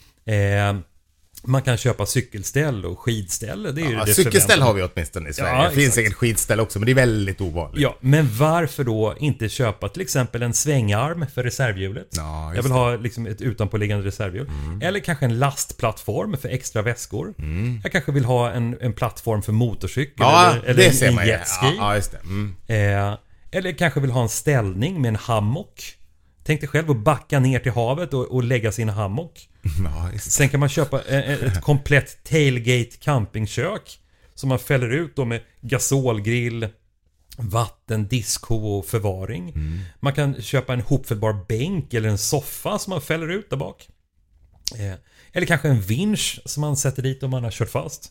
B: Man kan köpa cykelställ och skidställ. Det är ju det
A: cykelställ har vi åtminstone i Sverige.
B: Ja,
A: det finns säkert skidställ också, men det är väldigt ovanligt.
B: Ja, men varför då inte köpa till exempel en svängarm för reservhjulet?
A: Ja,
B: jag vill ha liksom ett utanpåliggande reservhjul. Eller kanske en lastplattform för extra väskor. Jag kanske vill ha en plattform för motorcykel eller en jetski.
A: Ja, just det.
B: Eller kanske vill ha en ställning med en hammock. Tänk dig själv att backa ner till havet och lägga sin hammock. Sen kan man köpa ett komplett tailgate campingkök som man fäller ut då med gasolgrill, vatten, diskho och förvaring. Man kan köpa en hopfällbar bänk eller en soffa som man fäller ut där bak. Eller kanske en vinsch som man sätter dit om man har kört fast.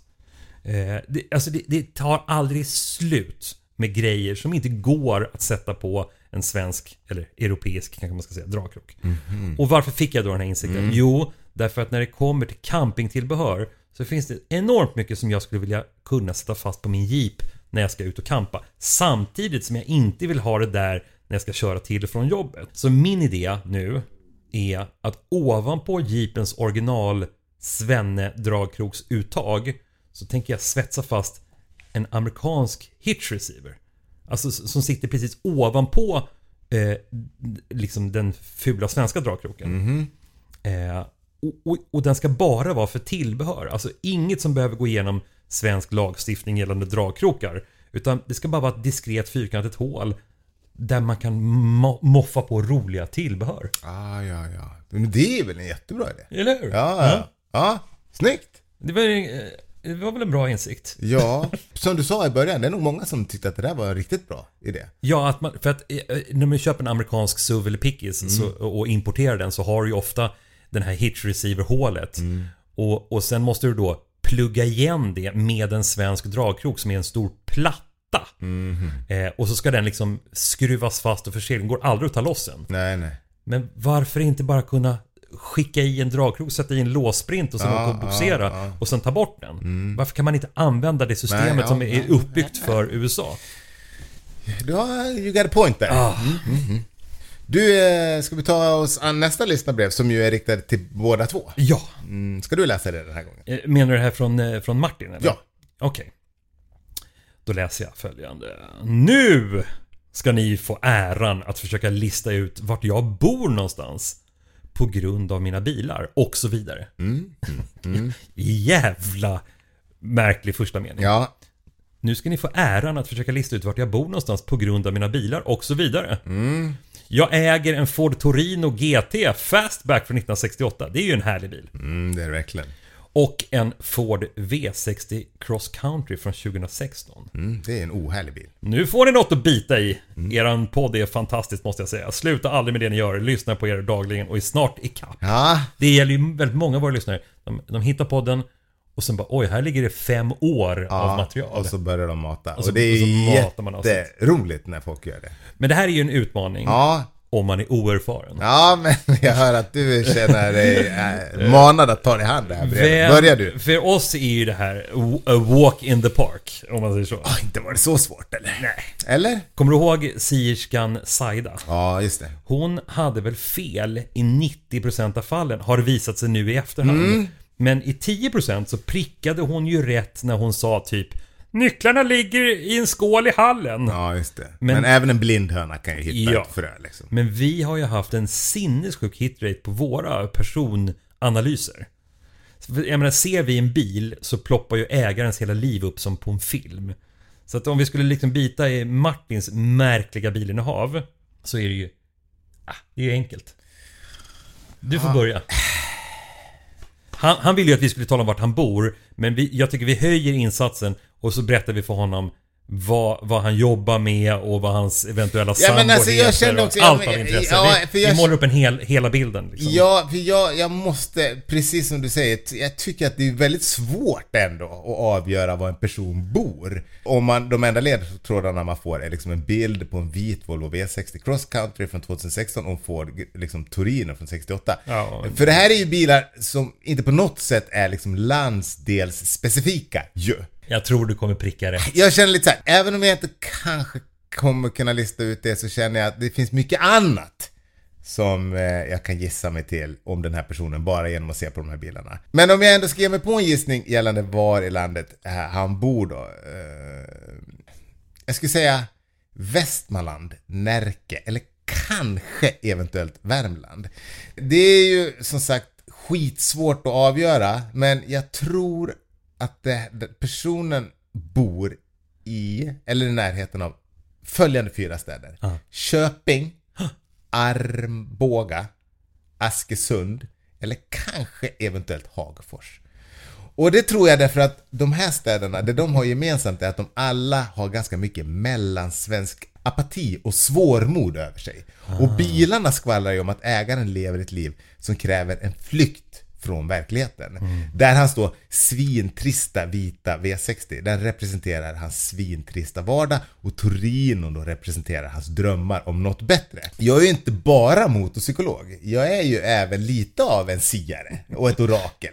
B: Det tar aldrig slut med grejer som inte går att sätta på en svensk eller europeisk, kanske man ska säga, dragkrok. Och varför fick jag då den här insikten? Jo, därför att när det kommer till campingtillbehör så finns det enormt mycket som jag skulle vilja kunna sätta fast på min jeep när jag ska ut och campa, samtidigt som jag inte vill ha det där när jag ska köra till och från jobbet. Så min idé nu är att ovanpå jeepens original Svenne dragkroksuttag så tänker jag svetsa fast en amerikansk hitch receiver. Alltså som sitter precis ovanpå liksom den fula svenska dragkroken. Och den ska bara vara för tillbehör. Alltså inget som behöver gå igenom svensk lagstiftning gällande dragkrokar. Utan det ska bara vara ett diskret fyrkantigt hål där man kan moffa på roliga tillbehör.
A: Ja. Men det är väl en jättebra idé.
B: Eller hur?
A: Ja, snyggt.
B: Det var väl en bra insikt.
A: Ja, som du sa i början, det är nog många som tyckte att det där var en riktigt bra idé.
B: Ja, för att när man köper en amerikansk SUV eller Pickis och importerar den så har du ju ofta den här hitch receiver-hålet. Och sen måste du då plugga igen det med en svensk dragkrok som är en stor platta. Och så ska den liksom skruvas fast och förseglingen går aldrig att ta loss den.
A: Nej.
B: Men varför inte bara kunna skicka i en dragkrok, sätta i en låssprint och sen åka och boxera och sen ta bort den? Varför kan man inte använda det systemet som är uppbyggt för USA?
A: You got a point där. Du, ska vi ta oss an nästa lyssnarbrev som ju är riktad till båda två?
B: Ja.
A: Ska du läsa det den här gången?
B: Menar du det här från Martin? Eller?
A: Ja.
B: Okej. Då läser jag följande. Nu ska ni få äran att försöka lista ut vart jag bor någonstans på grund av mina bilar och så vidare. Jävla märklig första mening.
A: Ja.
B: Nu ska ni få äran att försöka lista ut vart jag bor någonstans på grund av mina bilar och så vidare. Jag äger en Ford Torino GT Fastback från 1968. Det är ju en härlig bil.
A: Det är verkligen.
B: Och en Ford V60 Cross Country från 2016.
A: Det är en ohärlig bil.
B: Nu får ni något att bita i. Eran podd är fantastiskt, måste jag säga. Sluta aldrig med det ni gör. Lyssna på er dagligen och är snart i kapp.
A: Ja.
B: Det gäller ju väldigt många av våra lyssnare. De hittar podden och sen bara, oj, här ligger det 5 år av material.
A: Och så börjar de mata.
B: Och, så,
A: det är jätteroligt när folk gör det.
B: Men det här är ju en utmaning.
A: Ja.
B: Om man är oerfaren.
A: Ja, men jag hör att du känner dig manad att ta dig hand där. Börjar du?
B: För oss är ju det här a walk in the park, om man säger så.
A: Inte var det så svårt, eller?
B: Nej.
A: Eller?
B: Kommer du ihåg sierskan Saida?
A: Ja, just det.
B: Hon hade väl fel i 90% av fallen, har det visat sig nu i efterhand. Men i 10% så prickade hon ju rätt när hon sa typ: nycklarna ligger i en skål i hallen.
A: Ja, just det. Men även en blindhöna kan ju hitta ett frö liksom.
B: Men vi har ju haft en sinnessjuk hitrate på våra personanalyser. Jag menar, ser vi en bil så ploppar ju ägarens hela liv upp som på en film. Så att om vi skulle liksom bita i Martins märkliga bilinnehav, så är det ju det är ju enkelt. Du får börja. Han ville ju att vi skulle tala om vart han bor, men jag tycker vi höjer insatsen och så berättar vi för honom vad han jobbar med och vad hans eventuella sambo heter och allt av intresse. Vi målar upp hela bilden liksom.
A: Ja, för jag måste, precis som du säger, jag tycker att det är väldigt svårt ändå att avgöra var en person bor. Om de enda ledtrådarna man får är liksom en bild på en vit Volvo V60 Cross Country från 2016 och får liksom Torino från 68.
B: Ja.
A: För det här är ju bilar som inte på något sätt är liksom landsdelsspecifika ju.
B: Jag tror du kommer pricka rätt.
A: Jag känner lite så här, även om jag inte kanske kommer kunna lista ut det, så känner jag att det finns mycket annat som jag kan gissa mig till om den här personen bara genom att se på de här bilarna. Men om jag ändå ska ge mig på en gissning gällande var i landet han bor då. Jag skulle säga Västmanland, Närke eller kanske eventuellt Värmland. Det är ju som sagt skitsvårt att avgöra, men jag tror att personen bor i eller i närheten av följande 4 städer. Köping, Arboga, Askesund eller kanske eventuellt Hagfors. Och det tror jag därför att de här städerna, det de har gemensamt är att de alla har ganska mycket mellansvensk apati och svårmod över sig. Och bilarna skvallrar ju om att ägaren lever ett liv som kräver en flykt från verkligheten. Där hans då svintrista vita V60, den representerar hans svintrista vardag, och Torino då representerar hans drömmar om något bättre. Jag är ju inte bara motorpsykolog, jag är ju även lite av en siare och ett orakel.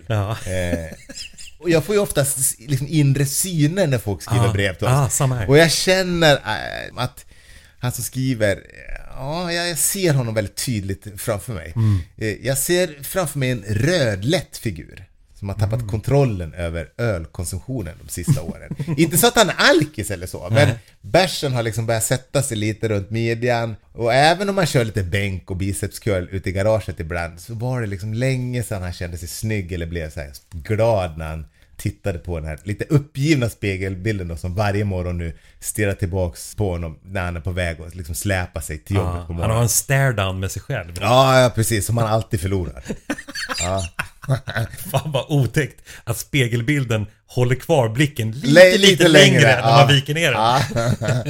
A: Och jag får ju oftast liksom inre syner när folk skriver brev till oss. Och jag känner att han som skriver, jag ser honom väldigt tydligt framför mig. Jag ser framför mig en rödlätt figur som har tappat kontrollen över ölkonsumtionen de sista åren. Inte så att han är alkis eller så, men bärsen har liksom börjat sätta sig lite runt midjan. Och även om man kör lite bänk och bicepscurl ute i garaget ibland, så var det liksom länge sedan han kände sig snygg eller blev så här glad när han tittade på den här lite uppgivna spegelbilden då, som varje morgon nu stirrar tillbaks på honom när han är på väg och liksom släpar sig till jobbet på morgonen.
B: Han har en stare-down med sig själv.
A: Ja, precis, som han alltid förlorar. Ja.
B: Fan vad otäckt att spegelbilden håller kvar blicken lite längre när man viker ner den.
A: Ja.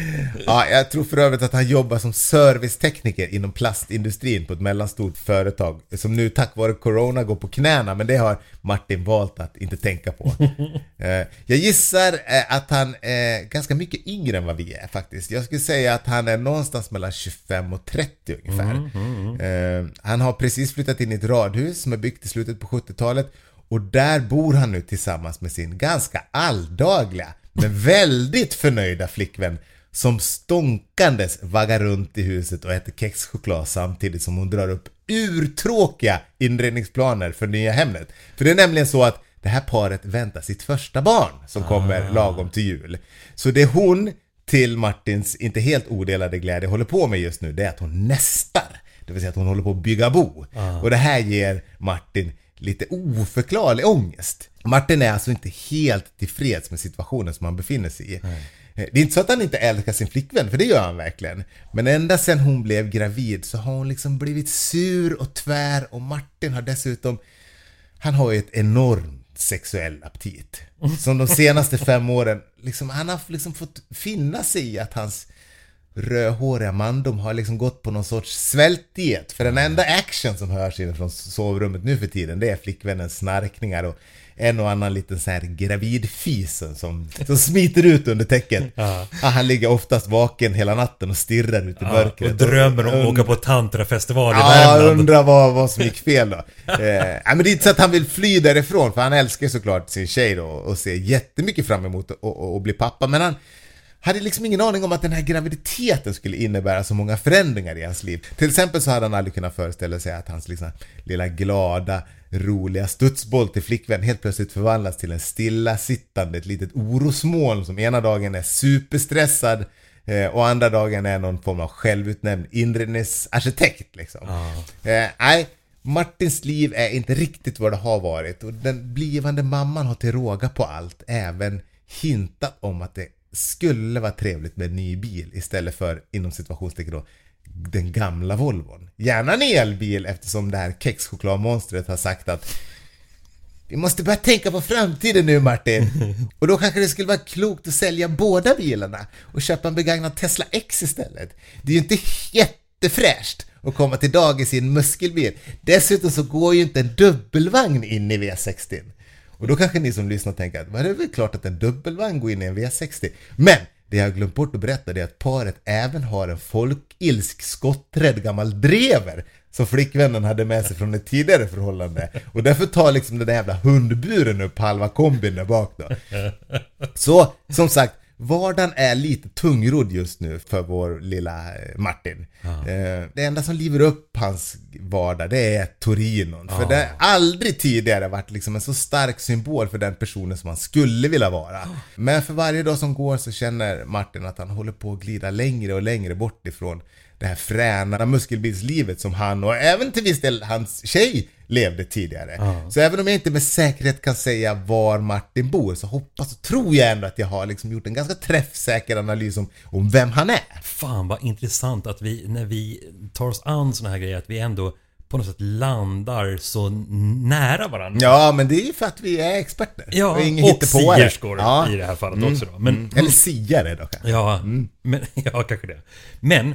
A: Ja, jag tror för övrigt att han jobbar som servicetekniker inom plastindustrin på ett mellanstort företag som nu tack vare corona går på knäna, men det har Martin valt att inte tänka på. Jag gissar att han är ganska mycket yngre än vad vi är faktiskt. Jag skulle säga att han är någonstans mellan 25 och 30 ungefär. Han har precis flyttat in i ett radhus som är byggt i slutet på 70-talet. Och där bor han nu tillsammans med sin ganska alldagliga men väldigt förnöjda flickvän som stånkandes vaggar runt i huset och äter kexchoklad samtidigt som hon drar upp urtråkiga inredningsplaner för nya hemmet. För det är nämligen så att det här paret väntar sitt första barn som kommer lagom till jul. Så det hon till Martins inte helt odelade glädje håller på med just nu, det är att hon nästar. Det vill säga att hon håller på att bygga bo. Och det här ger Martin lite oförklarlig ångest. Martin är alltså inte helt tillfreds med situationen som han befinner sig i. Det är inte så att han inte älskar sin flickvän, för det gör han verkligen. Men ända sedan hon blev gravid så har hon liksom blivit sur och tvär. Och Martin har dessutom, han har ju ett enormt sexuell aptit. Som de senaste 5 åren, liksom, han har liksom fått finna sig i att hans rödhåriga mandom har liksom gått på någon sorts svältdiet. För den enda action som hörs från sovrummet nu för tiden, det är flickvännens snarkningar och en och annan liten så här gravidfisen som smiter ut under täcket. Han ligger oftast vaken hela natten och stirrar ut i mörkret.
B: Och drömmer om att åka på tantrafestival i
A: Värmland. Jag undrar vad som gick fel då. Men det är inte så att han vill fly därifrån, för han älskar såklart sin tjej då och ser jättemycket fram emot att bli pappa. Men han hade liksom ingen aning om att den här graviditeten skulle innebära så många förändringar i hans liv. Till exempel så hade han aldrig kunnat föreställa sig att hans liksom lilla glada, roliga studsboll till flickvän helt plötsligt förvandlas till en stillasittande, ett litet orosmoln som ena dagen är superstressad och andra dagen är någon form av självutnämnd inredningsarkitekt liksom. Nej, Martins liv är inte riktigt vad det har varit, och den blivande mamman har till råga på allt även hintat om att det skulle vara trevligt med en ny bil istället för, inom situationstecken då, den gamla Volvon. Gärna en elbil, eftersom det här kexchokladmonstret har sagt att vi måste börja tänka på framtiden nu, Martin. Och då kanske det skulle vara klokt att sälja båda bilarna och köpa en begagnad Tesla X istället. Det är ju inte jättefräscht att komma till dagis i en muskelbil. Dessutom så går ju inte en dubbelvagn in i V60. Och då kanske ni som lyssnar tänker att det är väl klart att en dubbelvagn går in i en V60. Men det jag har glömt bort att berätta är att paret även har en folkilsk skotträdd gammal drever som flickvännen hade med sig från ett tidigare förhållande. Och därför tar liksom den där jävla hundburen upp halva kombin där bak då. Så som sagt, vardagen är lite tungrodd just nu för vår lilla Martin. Det enda som livar upp hans vardag, det är Torinon. För det har aldrig tidigare varit liksom en så stark symbol för den personen som han skulle vilja vara. Men för varje dag som går så känner Martin att han håller på att glida längre och längre bort ifrån det här fräna muskelbilslivet som han och även till viss del hans tjej levde tidigare. Så även om jag inte med säkerhet kan säga var Martin bor, så hoppas och tror jag ändå att jag har liksom gjort en ganska träffsäker analys om vem han är.
B: Fan vad intressant att vi, när vi tar oss an såna här grejer, att vi ändå på något sätt landar så nära varandra.
A: Ja, men det är ju för att vi är experter.
B: Ja, och sierskor i det här fallet också då. Men,
A: eller siare då kanske.
B: Ja, men, ja, kanske det. Men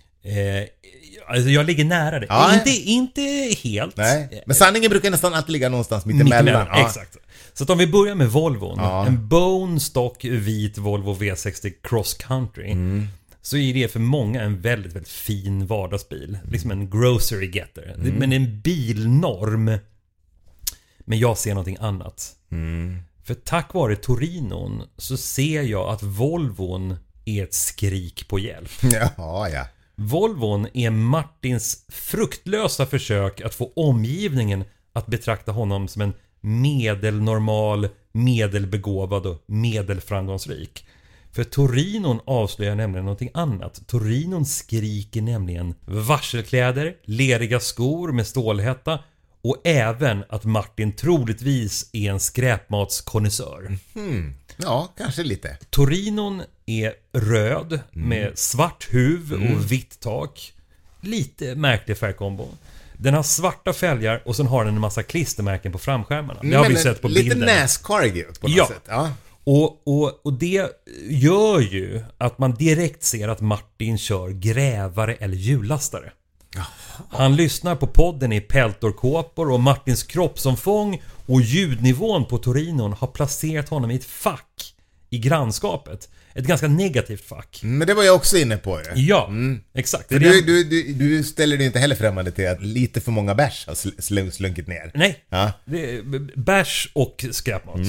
B: alltså jag ligger nära det.
A: Ja,
B: inte helt.
A: Nej. Men sanningen brukar nästan alltid ligga någonstans mittemellan. Ja.
B: Exakt. Så att om vi börjar med Volvon. En bone stock vit Volvo V60 Cross Country. Så är det för många en väldigt, väldigt fin vardagsbil. Liksom en grocery getter. Men en bilnorm. Men jag ser någonting annat. För tack vare Torinon så ser jag att Volvon är ett skrik på hjälp.
A: Ja.
B: Volvon är Martins fruktlösa försök att få omgivningen att betrakta honom som en medelnormal, medelbegåvad och medelframgångsrik. För Torinon avslöjar nämligen någonting annat. Torinon skriker nämligen varselkläder, leriga skor med stålhätta och även att Martin troligtvis är en skräpmatskonnässör.
A: Ja, kanske lite.
B: Torinon är röd med svart huv och vitt tak. Lite märklig färgkombo. Den har svarta fälgar och sen har den en massa klistermärken på framskärmarna. Det har vi sett på bilden.
A: Lite NASCAR på något sätt. Ja.
B: Och det gör ju att man direkt ser att Martin kör grävare eller hjullastare. Han lyssnar på podden i peltorkåpor och Martins kroppsomfång och ljudnivån på Torinon har placerat honom i ett fack i grannskapet. Ett ganska negativt fack.
A: Men det var jag också inne på.
B: Ja, exakt.
A: Du ställer dig inte heller främmande till att lite för många bärs har slunkit ner.
B: Nej,
A: ja.
B: Bärs och skräpmat.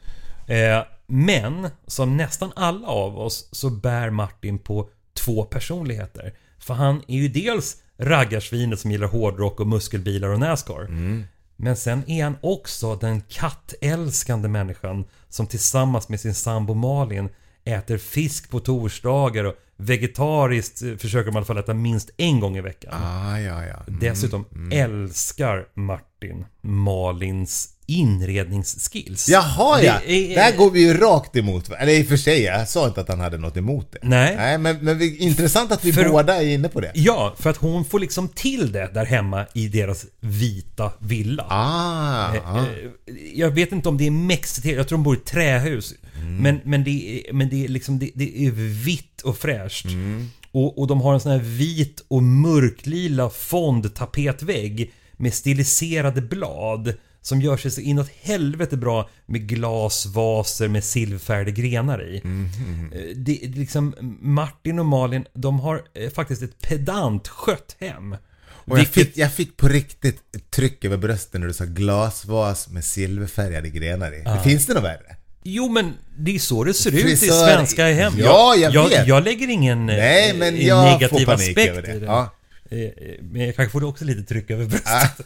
B: Men som nästan alla av oss så bär Martin på två personligheter. För han är ju dels raggarsvinet som gillar hårdrock och muskelbilar och NASCAR. Men sen är han också den kattälskande människan som tillsammans med sin sambo Malin äter fisk på torsdagar och vegetariskt försöker man i alla fall äta minst en gång i veckan. Dessutom älskar Martin Malins inredningsskills.
A: Jaha, där går vi ju rakt emot. Eller i och för sig, jag sa inte att han hade något emot det.
B: Nej,
A: men intressant att vi båda är inne på det.
B: Ja, för att hon får liksom till det där hemma i deras vita villa. Jag vet inte om det är mexiterat. Jag tror de bor i trähus. Men det är liksom det är vitt och fräscht. Och de har en sån här vit och mörklila fondtapetvägg med stiliserade blad som gör sig så inåt helvete bra med glasvaser med silverfärgade grenar i. Det liksom Martin och Malin, de har faktiskt ett pedant skött hem.
A: Och jag fick på riktigt tryck över brösten när du sa glasvas med silverfärgade grenar i. Finns det något värre?
B: Jo, men det är så det ser ut i svenska hem.
A: Ja, jag vet.
B: Jag lägger ingen negativ aspekt i det. Ja. Men jag kanske får också lite tryck över bröstet.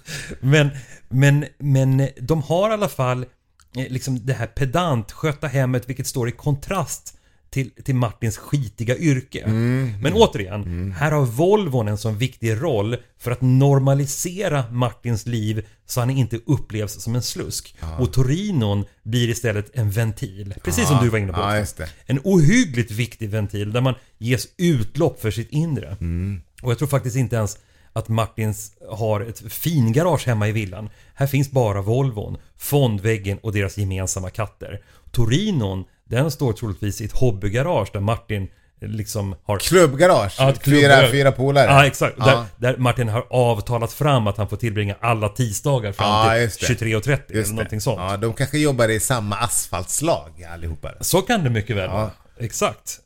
B: Men de har i alla fall liksom det här pedantskötta hemmet, vilket står i kontrast till Martins skitiga yrke. Men återigen, här har Volvon en sån viktig roll för att normalisera Martins liv så han inte upplevs som en slusk. Och Torinon blir istället en ventil. Precis som du var inne på.
A: Just det.
B: En ohyggligt viktig ventil där man ges utlopp för sitt inre. Och jag tror faktiskt inte ens att Martins har ett fingarage hemma i villan. Här finns bara Volvon, fondväggen och deras gemensamma katter. Torinon, den står troligtvis i ett hobbygarage där Martin liksom har...
A: Klubbgarage?
B: Ja,
A: fyra polare?
B: Ja, exakt. Där Martin har avtalat fram att han får tillbringa alla tisdagar fram till 23:30 eller någonting sånt.
A: Ja, de kanske jobbar i samma asfaltslag allihopa.
B: Så kan det mycket väl vara. Exakt.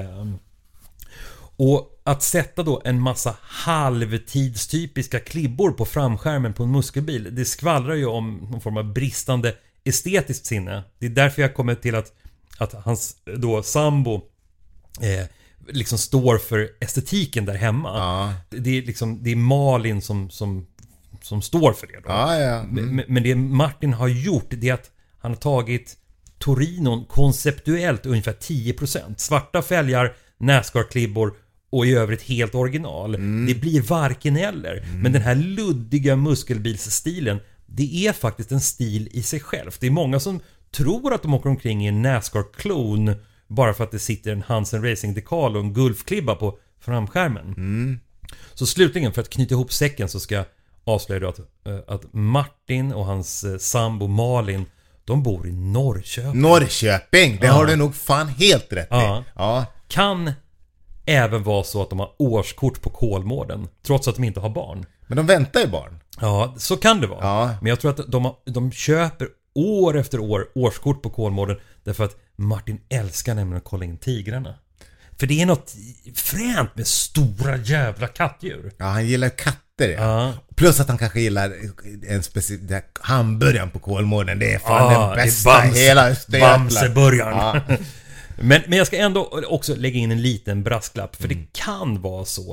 B: Och att sätta då en massa halvtidstypiska klibbor på framskärmen på en muskelbil, det skvallrar ju om någon form av bristande estetiskt sinne. Det är därför jag kommer till att hans då sambo liksom står för estetiken där hemma. Det är liksom, det är Malin som står för det då. Men det Martin har gjort, det är att han har tagit Torinon konceptuellt ungefär 10%. Svarta fälgar, NASCAR-klibbor och i övrigt helt original. Det blir varken eller. Men den här luddiga muskelbilsstilen, det är faktiskt en stil i sig själv. Det är många som tror att de åker omkring i en NASCAR-klon bara för att det sitter en Hansen Racing-dekal och en Gulf-klibba på framskärmen. Så slutligen, för att knyta ihop säcken, så ska jag avslöja att Martin och hans sambo Malin, de bor i Norrköping.
A: Norrköping, det har du nog fan helt rätt i.
B: Kan även vara så att de har årskort på Kolmården trots att de inte har barn.
A: Men de väntar ju barn.
B: Ja, så kan det vara. Men jag tror att de köper år efter år årskort på Kolmården därför att Martin älskar nämligen att kolla in tigrarna. För det är något fränt med stora jävla kattdjur. Ja,
A: han gillar katter. Plus att han kanske gillar en speciell hamburgaren på Kolmården. Det är fan den bästa i hela Östergötland.
B: Bamseburgaren. Men jag ska ändå också lägga in en liten brasklapp. För det kan vara så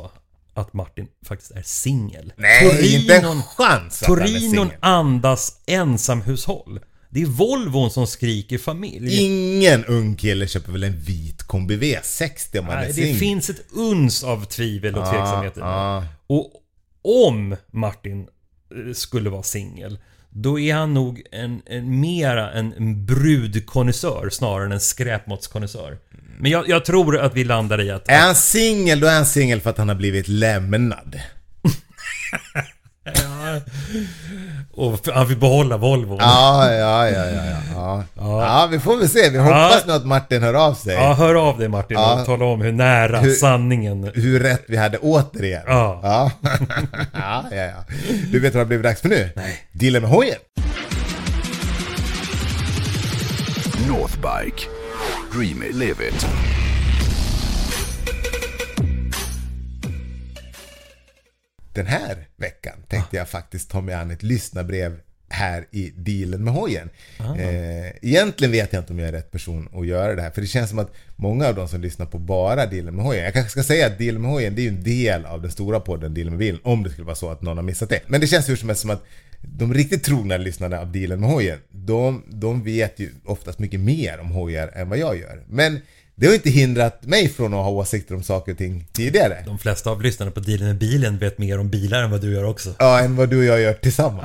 B: att Martin faktiskt är singel.
A: Nej, inte en chans att han är
B: Torinon
A: singel.
B: andas ensamhushåll. Det är Volvon som skriker familj.
A: Ingen ung kille köper väl en vit kombi V60 om man är
B: Nej,
A: singel.
B: det finns ett uns av tvivel och tveksamheter.
A: Ja.
B: Och om Martin skulle vara singel, då är han nog mera en brudkonnässör snarare än en skräpmåttskonnässör. Men jag tror att vi landar i att...
A: Är han singel, då är han singel för att han har blivit lämnad.
B: Ja. Och han vill behålla Volvo.
A: Ja, vi får väl se. Vi hoppas nu att Martin hör av sig.
B: Ja, hör av dig Martin och tala om hur nära sanningen.
A: Hur rätt vi hade återigen.
B: Ja.
A: Ja. Du vet vad det blivit dags för nu?
B: Nej.
A: Dealen med hojen.
D: Northbike. Dream it, live it.
A: Den här veckan tänkte jag faktiskt ta mig an ett lyssnarbrev här i Dealen med hojen. Egentligen vet jag inte om jag är rätt person att göra det här, för det känns som att många av de som lyssnar på bara Dealen med hojen, jag kanske ska säga att Dealen med hojen, det är ju en del av den stora podden Dealen med bilen, om det skulle vara så att någon har missat det. Men det känns hur som helst som att de riktigt trogna lyssnarna av Dealen med hojen, de vet ju oftast mycket mer om hojar än vad jag gör. Men det har inte hindrat mig från att ha åsikter om saker och ting tidigare.
B: De flesta av lyssnarna på Dealen med bilen vet mer om bilar än vad du gör också.
A: Ja, än vad du och jag gör tillsammans.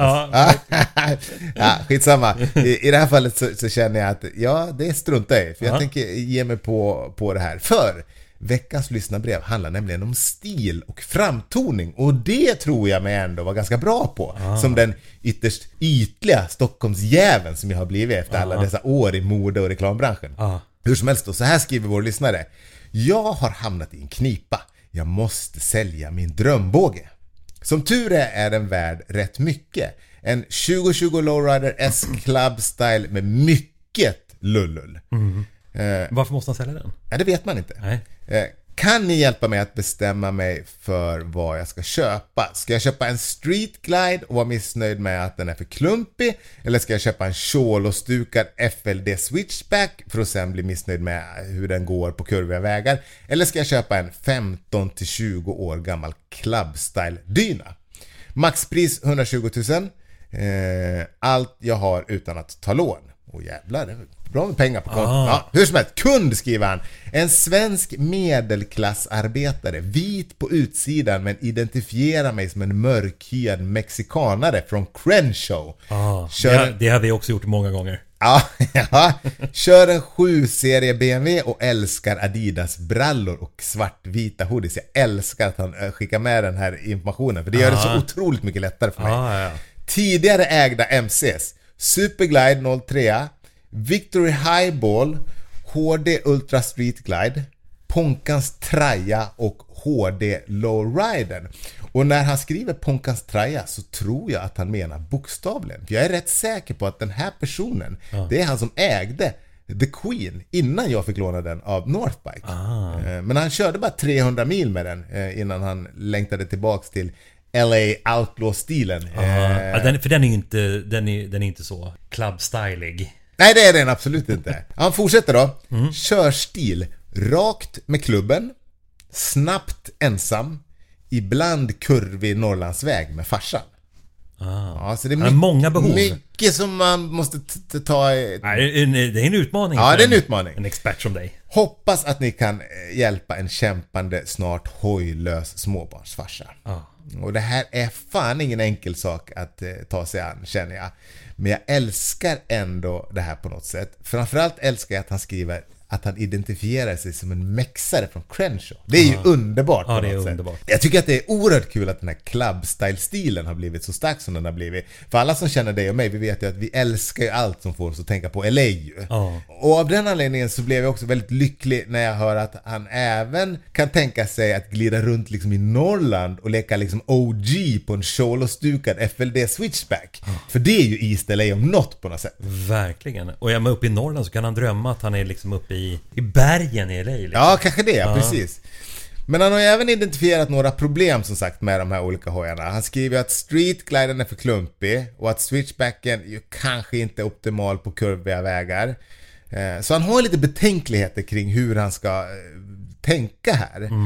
A: Ja, skitsamma. I det här fallet så känner jag att det struntar jag i. För jag tänker ge mig på det här. För veckans lyssnarbrev handlar nämligen om stil och framtoning. Och det tror jag mig ändå var ganska bra på. Som den ytterst ytliga Stockholmsjäveln som jag har blivit efter alla dessa år i mode- och reklambranschen. Hur som helst då, så här skriver vår lyssnare. Jag har hamnat i en knipa. Jag måste sälja min drömbåge. Som tur är den värd rätt mycket. En 2020 Lowrider S Club Style med mycket lullull.
B: Varför måste han sälja den?
A: Ja, det vet man inte.
B: Nej.
A: Kan ni hjälpa mig att bestämma mig för vad jag ska köpa? Ska jag köpa en Street Glide och vara missnöjd med att den är för klumpig? Eller ska jag köpa en Cholo-stukad FLD Switchback för att sen bli missnöjd med hur den går på kurviga vägar? Eller ska jag köpa en 15-20 år gammal Club Style dyna? Maxpris 120 000. Allt jag har utan att ta lån. Jävlar, det är bra med pengar på kontot. Ja, hur som helst, kund skriver han. En svensk medelklassarbetare, vit på utsidan men identifierar mig som en mörkhyad mexikanare från Crenshaw.
B: Det har vi också gjort många gånger.
A: Ja, kör en 7-serie BMW och älskar Adidas brallor och svartvita hoodies. Jag älskar att han skickar med den här informationen, för det gör det så otroligt mycket lättare för mig. Tidigare ägda MCs Superglide 03, Victory Highball, HD Ultra Street Glide, Ponkans Traja och HD Lowrider. Och när han skriver Ponkans Traja så tror jag att han menar bokstavligen. För jag är rätt säker på att den här personen, det är han som ägde The Queen innan jag fick låna den av Northbike. Men han körde bara 300 mil med den innan han längtade tillbaks till LA Outlaw-stilen.
B: För den är inte så club-stylig.
A: Nej, det är den absolut inte. Han fortsätter då. Körstil. Rakt med klubben. Snabbt ensam. Ibland kurvig Norrlandsväg med farsan. Så det är
B: många behov.
A: Mycket som man måste ta i.
B: Nej, det är en utmaning.
A: Ja, det är en utmaning.
B: En expert som dig.
A: Hoppas att ni kan hjälpa en kämpande, snart hojlös småbarnsfarsa. Och det här är fan ingen enkel sak att ta sig an, känner jag. Men jag älskar ändå det här på något sätt. Framförallt älskar jag att han skriver att han identifierar sig som en mexare från Crenshaw. Det är ju underbart på något sätt. Underbart. Jag tycker att det är oerhört kul att den här club-style-stilen har blivit så stark som den har blivit. För alla som känner dig och mig, vi vet ju att vi älskar ju allt som får oss att tänka på LA ju. Och av den anledningen så blev jag också väldigt lycklig när jag hör att han även kan tänka sig att glida runt liksom i Norrland och leka liksom OG på en Cholo-stukad FLD Switchback. För det är ju East LA om något på något sätt.
B: Verkligen. Och är man uppe i Norrland så kan han drömma att han är liksom uppe i bergen i LA liksom.
A: Ja, kanske det, precis. Men han har ju även identifierat några problem som sagt med de här olika hojarna. Han skriver att streetgliden är för klumpig och att switchbacken ju kanske inte är optimal på kurviga vägar. Så han har lite betänkligheter kring hur han ska tänka här.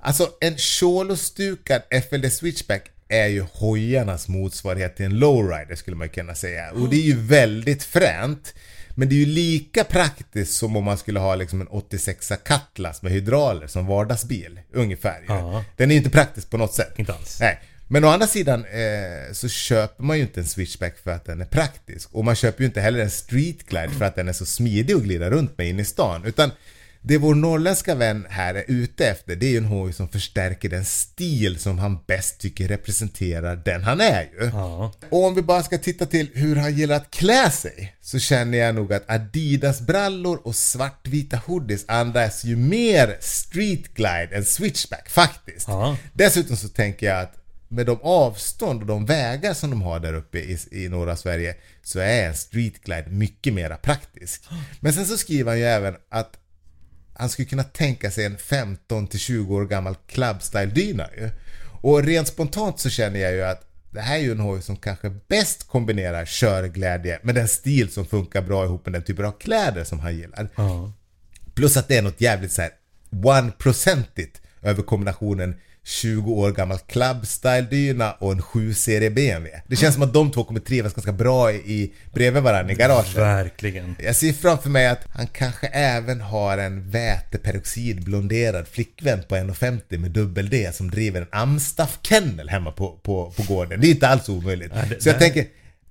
A: Alltså en Cholo-stukad FLD Switchback är ju hojarnas motsvarighet till en lowrider skulle man kunna säga. Och det är ju väldigt fränt. Men det är ju lika praktiskt som om man skulle ha liksom en 86 Cutlass med hydrauler som vardagsbil ungefär.
B: Ja.
A: Den är ju inte praktisk på något sätt.
B: Inte alls.
A: Nej. Men å andra sidan så köper man ju inte en Switchback för att den är praktisk. Och man köper ju inte heller en Street Glide för att den är så smidig att glida runt med in i stan. Utan det vår norrländska vän här är ute efter, det är ju en hoj som förstärker den stil som han bäst tycker representerar den han är ju.
B: Ja.
A: Och om vi bara ska titta till hur han gillar att klä sig, så känner jag nog att Adidas-brallor och svartvita hoodies andas ju mer Street Glide än Switchback faktiskt.
B: Ja.
A: Dessutom så tänker jag att med de avstånd och de vägar som de har där uppe i norra Sverige, så är en Street Glide mycket mer praktisk. Men sen så skriver han ju även att han skulle kunna tänka sig en 15-20 år gammal clubstyle-dyna ju. Och rent spontant så känner jag ju att det här är ju en hoj som kanske bäst kombinerar körglädje med den stil som funkar bra ihop med den typen av kläder som han gillar.
B: Ja.
A: Plus att det är något jävligt så här 1%igt över kombinationen 20 år gammal clubstyle-dyna och en 7-serie BMW. Det känns som att de två kommer trivas ganska bra bredvid varandra i garaget.
B: Verkligen.
A: Jag ser framför mig att han kanske även har en väteperoxid blonderad flickvän på 1,50 med dubbel D som driver en Amstaff-kennel hemma på gården. Det är inte alls omöjligt.
B: Ja,
A: så jag tänker...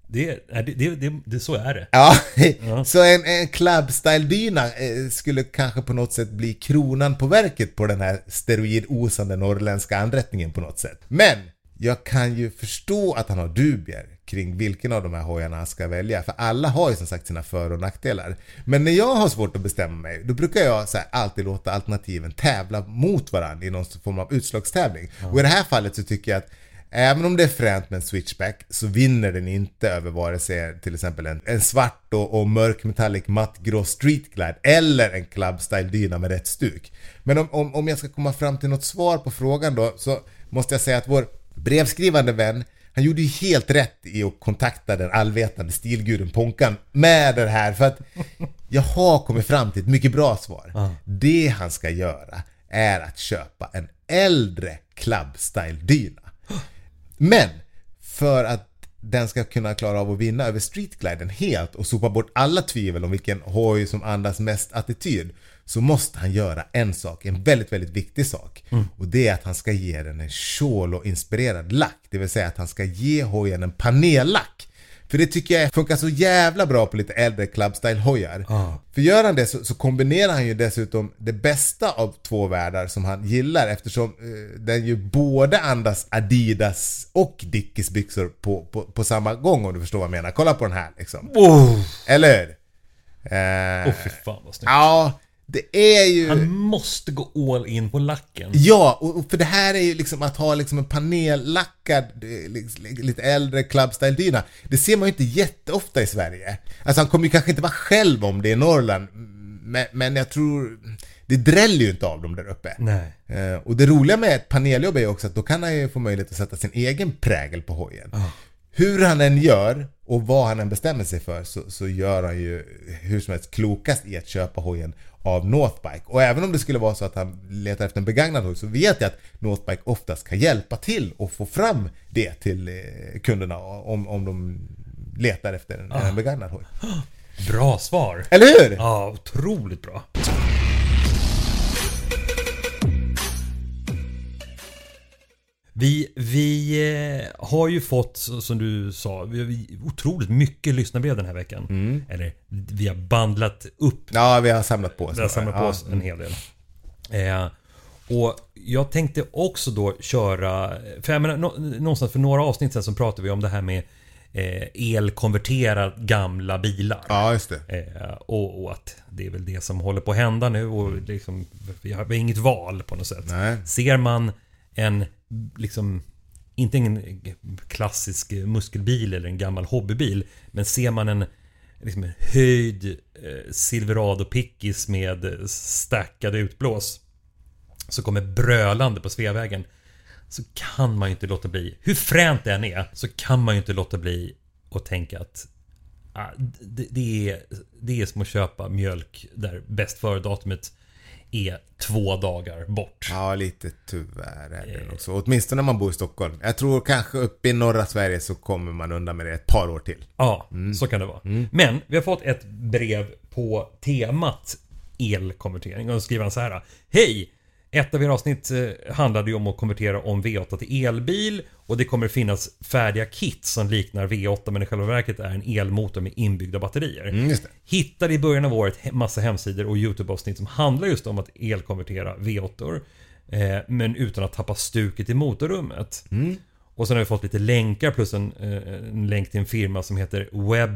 B: Det så är det.
A: Ja, så en clubstyle-dyna skulle kanske på något sätt bli kronan på verket på den här steroidosande norrländska anrättningen på något sätt. Men jag kan ju förstå att han har dubier kring vilken av de här hojarna han ska välja. För alla har ju som sagt sina för- och nackdelar. Men när jag har svårt att bestämma mig, då brukar jag så här, alltid låta alternativen tävla mot varandra i någon form av utslagstävling. Och i det här fallet så tycker jag att även om det är fränt med en Switchback, så vinner den inte över vare sig till exempel en svart och mörk metallic mattgrå Street Glide eller en clubstyle dyna med rätt stuk. Men om jag ska komma fram till något svar på frågan då, så måste jag säga att vår brevskrivande vän, han gjorde ju helt rätt i att kontakta den allvetande stilguden Ponkan med det här, för att jag har kommit fram till ett mycket bra svar. Det han ska göra är att köpa en äldre clubstyle dyna. Men för att den ska kunna klara av att vinna över Streetgliden helt och sopa bort alla tvivel om vilken hoj som andas mest attityd, så måste han göra en sak, en väldigt, väldigt viktig sak. Och det är att han ska ge den en Cholo-inspirerad lack. Det vill säga att han ska ge hojen en panellack. För det tycker jag funkar så jävla bra på lite äldre clubstyle-hojar. För gör han det så kombinerar han ju dessutom det bästa av två världar som han gillar, eftersom den ju både andas Adidas och Dickies byxor på samma gång, om du förstår vad jag menar. Kolla på den här liksom. Eller hur?
B: Fy fan vad snyggt.
A: Ja, det är ju...
B: Han måste gå all in på lacken.
A: Ja, och för det här är ju liksom att ha liksom en panellackad lite äldre clubstyle dyna. Det ser man ju inte jätteofta i Sverige. Alltså han kommer ju kanske inte vara själv om det i Norrland, men jag tror det dräller ju inte av dem där uppe.
B: Nej.
A: Och det roliga med ett paneljobb är ju också att då kan han ju få möjlighet att sätta sin egen prägel på hojen. Hur han än gör och vad han än bestämmer sig för, så gör han ju hur som helst klokast i att köpa hojen av Northbike. Och även om det skulle vara så att han letar efter en begagnad hoj, så vet jag att Northbike oftast kan hjälpa till och få fram det till kunderna om de letar efter en begagnad hoj.
B: Bra svar.
A: Eller hur?
B: Ja, otroligt bra. Vi har ju fått, som du sa, vi har otroligt mycket lyssnarbrev den här veckan. Eller vi har bandlat upp.
A: Ja, vi har samlat på oss.
B: Vi har samlat på oss en hel del. Och jag tänkte också då köra, för jag menar, någonstans för några avsnitt sen så pratade vi om det här med elkonverterade gamla bilar.
A: Ja, just
B: det. Och att det är väl det som håller på att hända nu, och liksom, vi har inget val på något sätt.
A: Nej.
B: Ser man en liksom, inte en klassisk muskelbil eller en gammal hobbybil, men ser man en liksom höjd Silverado Pickis med stackade utblås, så kommer brölande på Sveavägen, så kan man ju inte låta bli, hur fränt det än är, så kan man ju inte låta bli och tänka att det är som att köpa mjölk där bäst före datumet är 2 dagar bort.
A: Ja, lite tyvärr är det nog så. Åtminstone när man bor i Stockholm. Jag tror kanske uppe i norra Sverige så kommer man undan med det ett par år till.
B: Ja, så kan det vara. Men vi har fått ett brev på temat elkonvertering. Och då skriver han så här: hej! Ett av era avsnitt handlade ju om att konvertera om V8 till elbil. Och det kommer finnas färdiga kit som liknar V8, men i själva verket är en elmotor med inbyggda batterier.
A: Just det.
B: Hittade i början av året massa hemsidor och YouTube-avsnitt som handlar just om att elkonvertera V8. Men utan att tappa stuket i motorrummet. Och sen har vi fått lite länkar plus en länk till en firma som heter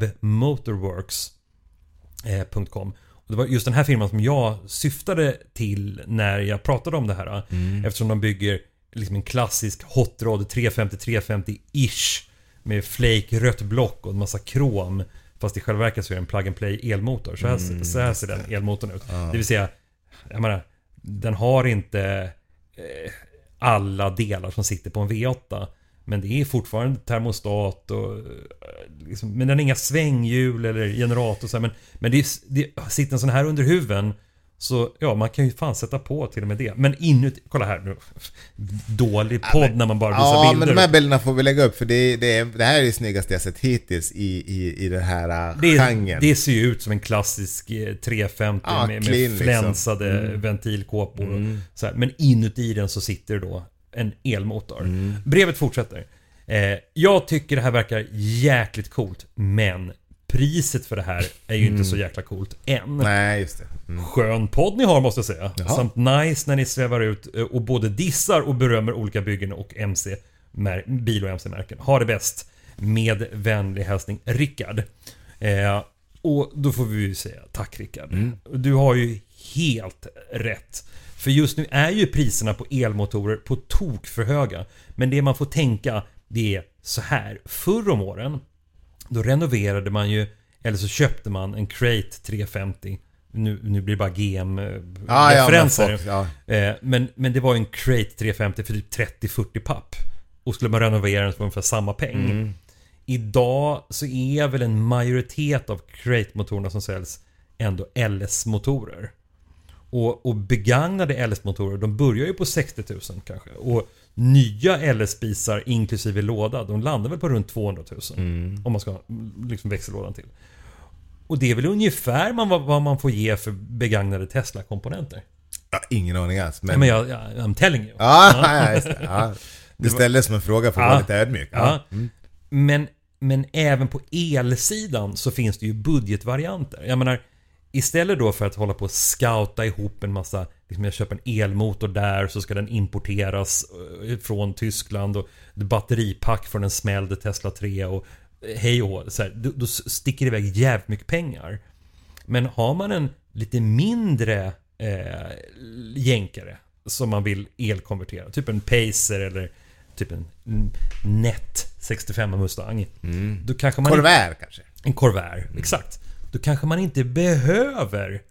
B: webmotorworks.com. Och det var just den här firman som jag syftade till när jag pratade om det här. Eftersom de bygger liksom en klassisk Hot Rod 350-350-ish med flake rött block och en massa krom. Fast i själva verket så är det en plug-and-play elmotor. Så här ser den elmotorn ut. Det vill säga, jag menar, den har inte alla delar som sitter på en V8. Men det är fortfarande termostat och liksom, men den har inga svänghjul eller generator så här, men det sitter en sån här under huven. Så ja, man kan ju fan sätta på till och med det. Men inuti, kolla här nu. Dålig podd när man bara visar bilder.
A: Men de här bilderna får vi lägga upp. För det här är det snyggaste jag sett hittills i den här genren.
B: Det ser ju ut som en klassisk 350 med flänsade ventilkåpor så här. Men inuti den så sitter det då en elmotor. Brevet fortsätter. Jag tycker det här verkar jäkligt coolt, men priset för det här är ju inte så jäkla coolt än.
A: Nej, just det.
B: Skön podd ni har, måste jag säga. Jaha. Samt nice när ni svävar ut och både dissar och berömmer olika byggen och bil- och MC-märken. Ha det bäst. Med vänlig hälsning, Rickard. Och då får vi ju säga tack, Rickard. Du har ju helt rätt. För just nu är ju priserna på elmotorer på tok för höga. Men det man får tänka, det är så här. Förr om åren, då renoverade man ju, eller så köpte man en Crate 350. Nu blir det bara GM-referenser. Men det var en Crate 350 för typ 30-40 papp. Och skulle man renovera den för ungefär samma peng. Idag så är väl en majoritet av Crate-motorerna som säljs ändå LS-motorer. Och begagnade LS-motorer, de börjar ju på 60 000 kanske. Och nya LS-spisar inklusive låda, de landar väl på runt 200 000 om man ska liksom växellådan till. Och det är väl ungefär vad man får ge för begagnade Tesla-komponenter.
A: Ja, ingen aning alls.
B: Men I'm telling you.
A: Ja, just det. Ja. Det ställdes som en fråga för att vara lite ödmjuk.
B: Ja. Men även på elsidan så finns det ju budgetvarianter. Jag menar, istället då för att hålla på och scouta ihop en massa, liksom jag köper en elmotor där så ska den importeras från Tyskland och batteripack från en smälld Tesla 3 och hej och så här, då sticker det iväg jävligt mycket pengar. Men har man en lite mindre jänkare som man vill elkonvertera, typ en Pacer eller typ en Net 65 Mustang, då kanske man
A: Corvair kanske.
B: En Corvair, exakt. Då kanske man inte behöver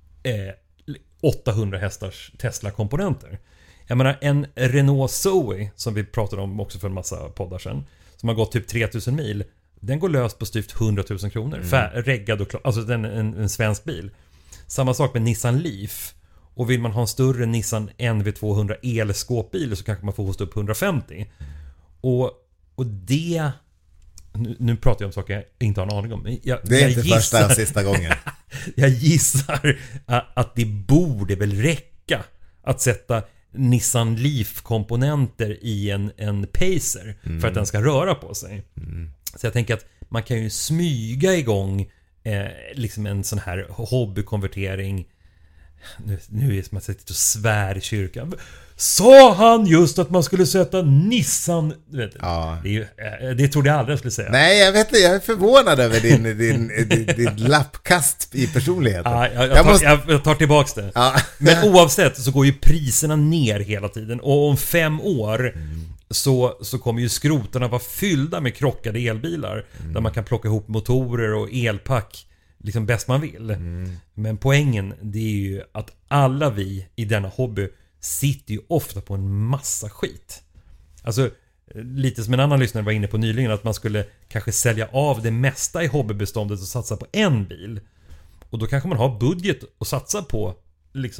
B: 800 hästars Tesla-komponenter. Jag menar, en Renault Zoe som vi pratade om också för en massa poddar sedan, som har gått typ 3000 mil, den går löst på styvt 100 000 kronor. Reggad och klar, alltså den en svensk bil. Samma sak med Nissan Leaf. Och vill man ha en större Nissan NV200 elskåpbil så kanske man får hosta upp 150. Och det... Nu pratar jag om saker jag inte har en aning om.
A: Det är inte första och sista gången.
B: Jag gissar att det borde väl räcka att sätta Nissan Leaf-komponenter i en Pacer för att den ska röra på sig. Så jag tänker att man kan ju smyga igång liksom en sån här hobbykonvertering. Nu är det som att jag sitter och svär i kyrkan. Sa han just att man skulle sätta Nissan? Vet du, det trodde jag aldrig jag skulle säga.
A: Nej, jag vet inte, jag är förvånad över din lappkast i personligheten.
B: Jag tar tillbaks det. Men oavsett så går ju priserna ner hela tiden. Och om 5 år så kommer ju skrotarna vara fyllda med krockade elbilar. Där man kan plocka ihop motorer och elpack liksom bäst man vill. Men poängen, det är ju att alla vi i denna hobby sitter ju ofta på en massa skit. Alltså lite som en annan lyssnare var inne på nyligen, att man skulle kanske sälja av det mesta i hobbybeståndet och satsa på en bil. Och då kanske man har budget att satsa på liksom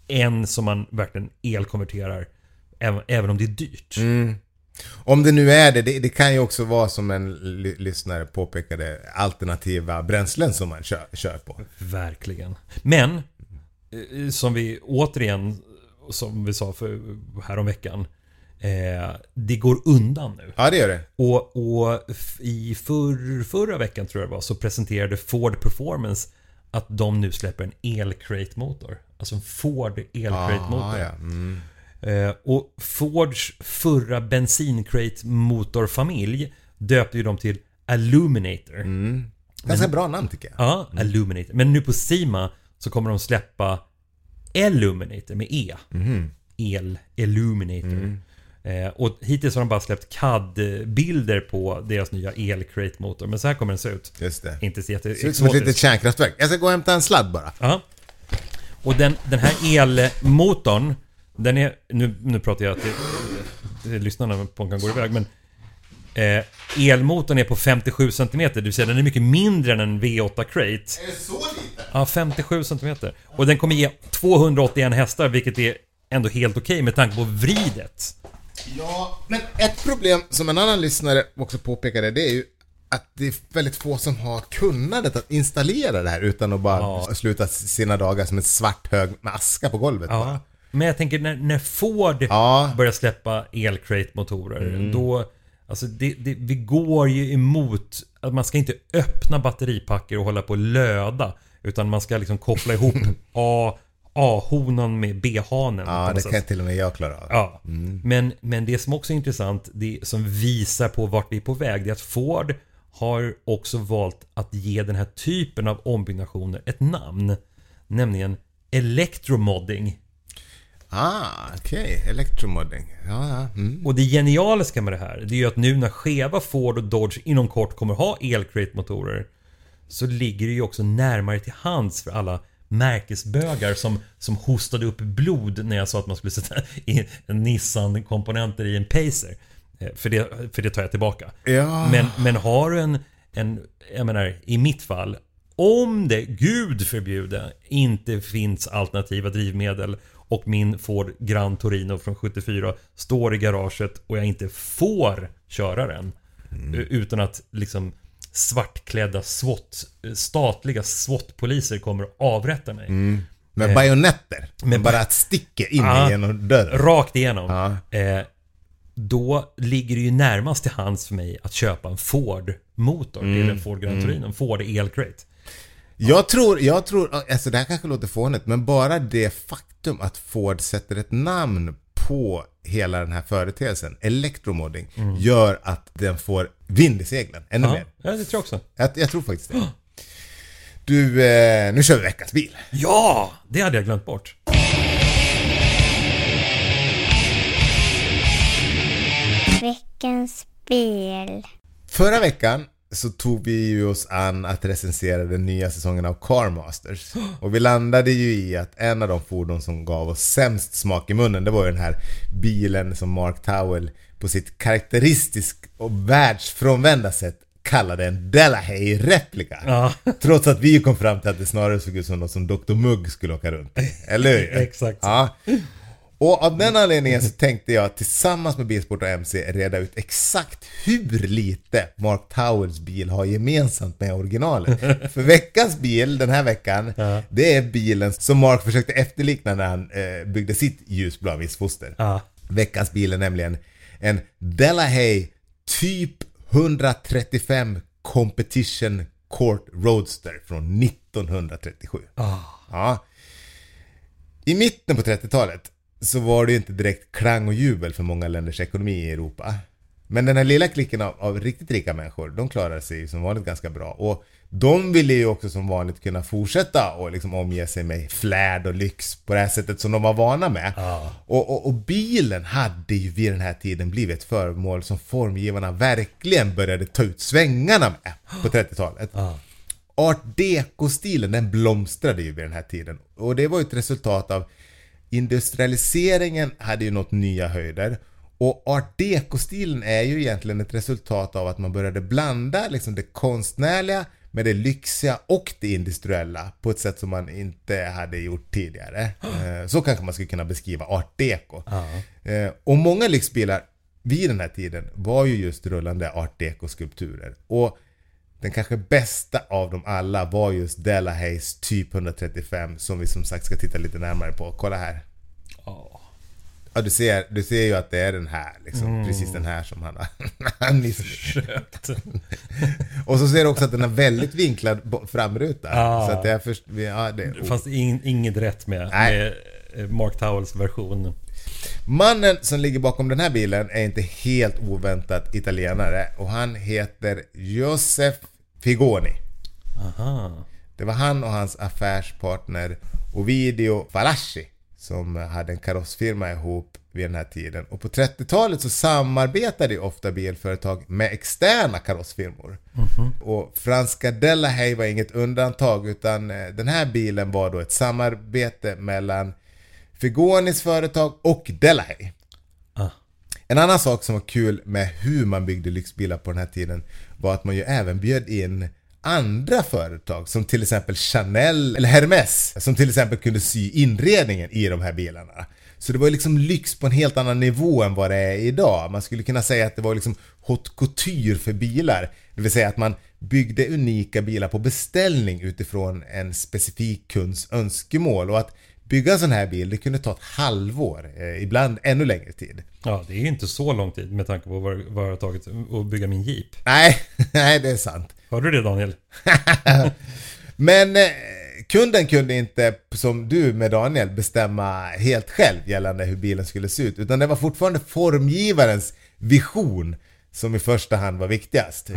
B: en som man verkligen elkonverterar även om det är dyrt.
A: Om det nu är det kan ju också vara som en lyssnare påpekade, alternativa bränslen som man kör på.
B: Verkligen. Men som vi återigen, som vi sa för här om veckan, det går undan nu.
A: Ja, det gör det.
B: Och i förra veckan tror jag det var, så presenterade Ford Performance att de nu släpper en elcrate-motor. Alltså en Ford elcrate-motor.
A: Ja.
B: Och Fords förra bensincrate-motorfamilj döpte ju dem till Illuminator.
A: Ganska bra namn tycker jag.
B: Ja, Illuminator. Men nu på SEMA så kommer de släppa Illuminator med E. Illuminator. Och hittills har de bara släppt CAD-bilder på deras nya elcrate-motor. Men så här kommer den se ut.
A: Just det.
B: Inte så
A: ser ut som ett litet kärnkraftverk. Jag ska gå och hämta en sladd bara.
B: Ja. Och den här elmotorn, den är, nu pratar jag till lyssnarna på kan gå iväg, men elmotorn är på 57 cm, det vill säga den är mycket mindre än en V8 Crate.
A: Är det så lite?
B: Ja, 57 cm. Och den kommer ge 281 hästar, vilket är ändå helt okej med tanke på vridet.
A: Ja, men ett problem som en annan lyssnare också påpekade, det är ju att det är väldigt få som har kunnandet att installera det här utan att bara sluta sina dagar som en svart hög med aska på golvet.
B: Ja.
A: Bara.
B: Men jag tänker när Ford börjar släppa elcrate-motorer, då, alltså vi går ju emot att man ska inte öppna batteripacker och hålla på och löda, utan man ska liksom koppla ihop A-honan med B-hanen.
A: Ja, det kan till och med jag klara av.
B: Ja. Men det som också är intressant, det som visar på vart vi är på väg, det är att Ford har också valt att ge den här typen av ombyggnationer ett namn, nämligen electromodding.
A: Okej. Electromodding. Ja.
B: Och det genialiska med det här, det är ju att nu när Cheva, Ford och Dodge inom kort kommer ha elcrate-motorer, så ligger det ju också närmare till hands för alla märkesbögar som hostade upp blod när jag sa att man skulle sätta in Nissan-komponenter i en Pacer. För det tar jag tillbaka.
A: Ja.
B: Men har du en jag menar, i mitt fall, om det, Gud förbjude, inte finns alternativa drivmedel och min Ford Gran Torino från 74 står i garaget och jag inte får köra den utan att liksom svartklädda statliga SWAT-poliser kommer att avrätta mig.
A: Med bajonetter. Med bara att sticka in genom dörren.
B: Rakt igenom. Då ligger det ju närmast till hands för mig att köpa en Ford-motor. Det är en Ford Gran Torino, en Ford elcrate.
A: Jag tror, alltså det här kanske låter fånigt, men bara det faktum att Ford sätter ett namn på hela den här företeelsen, electromodding, gör att den får vind i seglen ännu mer.
B: Ja, det tror jag också.
A: Jag tror faktiskt det. Du, nu kör vi veckans bil.
B: Ja, det hade jag glömt bort.
C: Veckans bil.
A: Förra veckan så tog vi ju oss an att recensera den nya säsongen av Car Masters. Och vi landade ju i att en av de fordon som gav oss sämst smak i munnen, det var ju den här bilen som Mark Towell på sitt karaktäristiskt och världsfrånvända sätt kallade en Delahaye-replika. Trots att vi kom fram till att det snarare såg ut som något som Dr. Mugg skulle åka runt. Eller hur?
B: Exakt.
A: Ja. Och av den anledningen så tänkte jag tillsammans med Bilsport och MC reda ut exakt hur lite Mark Towells bil har gemensamt med originalet. För veckans bil den här veckan, det är bilen som Mark försökte efterlikna när han byggde sitt ljusblå missfoster. Veckans bil är nämligen en Delahaye typ 135 Competition Court Roadster från 1937. Ja. I mitten på 30-talet så var det inte direkt klang och jubel för många länders ekonomi i Europa. Men den här lilla klicken av riktigt rika människor, de klarade sig som vanligt ganska bra. Och de ville ju också som vanligt kunna fortsätta och liksom omge sig med flärd och lyx på det här sättet som de var vana med. Och bilen hade ju vid den här tiden blivit ett föremål som formgivarna verkligen började ta ut svängarna med på 30-talet. Art Deco-stilen, den blomstrade ju vid den här tiden. Och det var ju ett resultat av industrialiseringen hade ju nått nya höjder. Och Art Deco-stilen är ju egentligen ett resultat av att man började blanda liksom det konstnärliga med det lyxiga och det industriella på ett sätt som man inte hade gjort tidigare. Så kanske man skulle kunna beskriva art deco. Och många lyxbilar vid den här tiden var ju just rullande art deco-skulpturer. Och den kanske bästa av dem alla var just Delahaye's Typ 135 som vi som sagt ska titta lite närmare på. Kolla här. Ja, du ser ju att det är den här liksom, precis den här som han har misslyckats. Och så ser du också att den har väldigt vinklad framruta. Så att det är först,
B: det fanns inget rätt med Mark Towells version.
A: Mannen som ligger bakom den här bilen är inte helt oväntat italienare och han heter Joseph Figoni. Det var han och hans affärspartner Ovidio Falaschi som hade en karossfirma ihop vid den här tiden. Och på 30-talet så samarbetade ofta bilföretag med externa karossfirmor. Och franska Delahaye var inget undantag, utan den här bilen var då ett samarbete mellan Figonis företag och Delahaye. En annan sak som var kul med hur man byggde lyxbilar på den här tiden var att man ju även bjöd in andra företag som till exempel Chanel eller Hermes som till exempel kunde sy inredningen i de här bilarna. Så det var liksom lyx på en helt annan nivå än vad det är idag. Man skulle kunna säga att det var liksom haute couture för bilar. Det vill säga att man byggde unika bilar på beställning utifrån en specifik kunds önskemål. Och att bygga en sån här bil, det kunde ta ett halvår, ibland ännu längre tid.
B: Ja, det är ju inte så lång tid med tanke på vad det har tagit att bygga min Jeep.
A: Nej, det är sant.
B: Hör du det, Daniel?
A: Men kunden kunde inte, som du med Daniel, bestämma helt själv gällande hur bilen skulle se ut. Utan det var fortfarande formgivarens vision som i första hand var viktigast.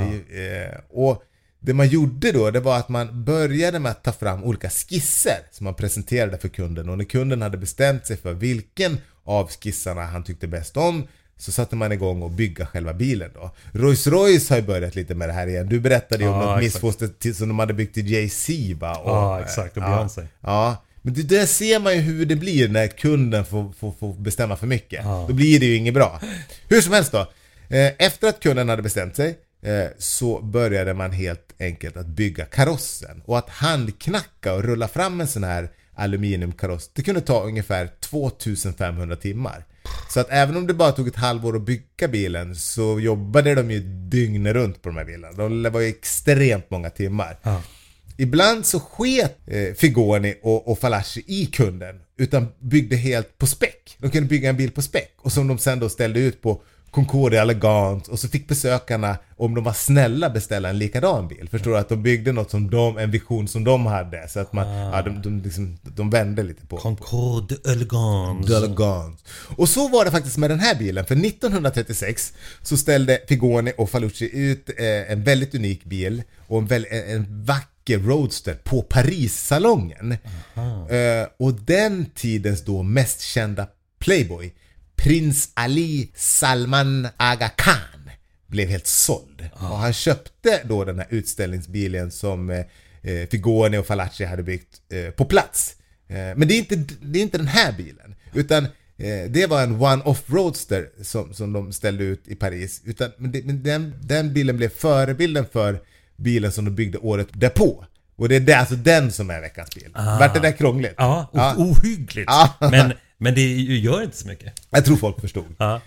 A: Och det man gjorde då, det var att man började med att ta fram olika skisser som man presenterade för kunden. Och när kunden hade bestämt sig för vilken av skissarna han tyckte bäst om, så satte man igång och bygga själva bilen då. Rolls-Royce har ju börjat lite med det här igen. Du berättade ju om något missfoster som de hade byggt till Jay-Z, va?
B: Ja, exakt. Och Beyoncé.
A: Ja, men det där ser man ju hur det blir när kunden får bestämma för mycket. Då blir det ju inget bra. Hur som helst då. Efter att kunden hade bestämt sig så började man helt enkelt att bygga karossen. Och att handknacka och rulla fram en sån här aluminiumkaross, det kunde ta ungefär 2500 timmar. Så att även om det bara tog ett halvår att bygga bilen, så jobbade de ju dygnet runt på de här bilarna. De var ju extremt många timmar. Ibland så sket Figoni och Falaschi i kunden, utan byggde helt på späck. De kunde bygga en bil på späck och som de sen då ställde ut på Concorde Elegant, och så fick besökarna, om de var snälla, beställa en likadan bil. Förstår du, att de byggde något som en vision som de hade, så att man de vände lite på
B: Concorde Elegant.
A: Och så var det faktiskt med den här bilen, för 1936 så ställde Figoni och Falaschi ut en väldigt unik bil och en vacker roadster på Paris-salongen. Och den tidens då mest kända playboy, Prins Ali Salman Aga Khan, blev helt såld. Och han köpte då den här utställningsbilen som Figoni och Falaschi hade byggt på plats. Men det är inte den här bilen, utan det var en one-off roadster som de ställde ut i Paris. Men den bilen blev förebilden för bilen som de byggde året därpå. Och det är alltså den som är veckans bil. Vart det där krångligt?
B: Ja, ohyggligt. Men det gör inte så mycket.
A: Jag tror folk förstod.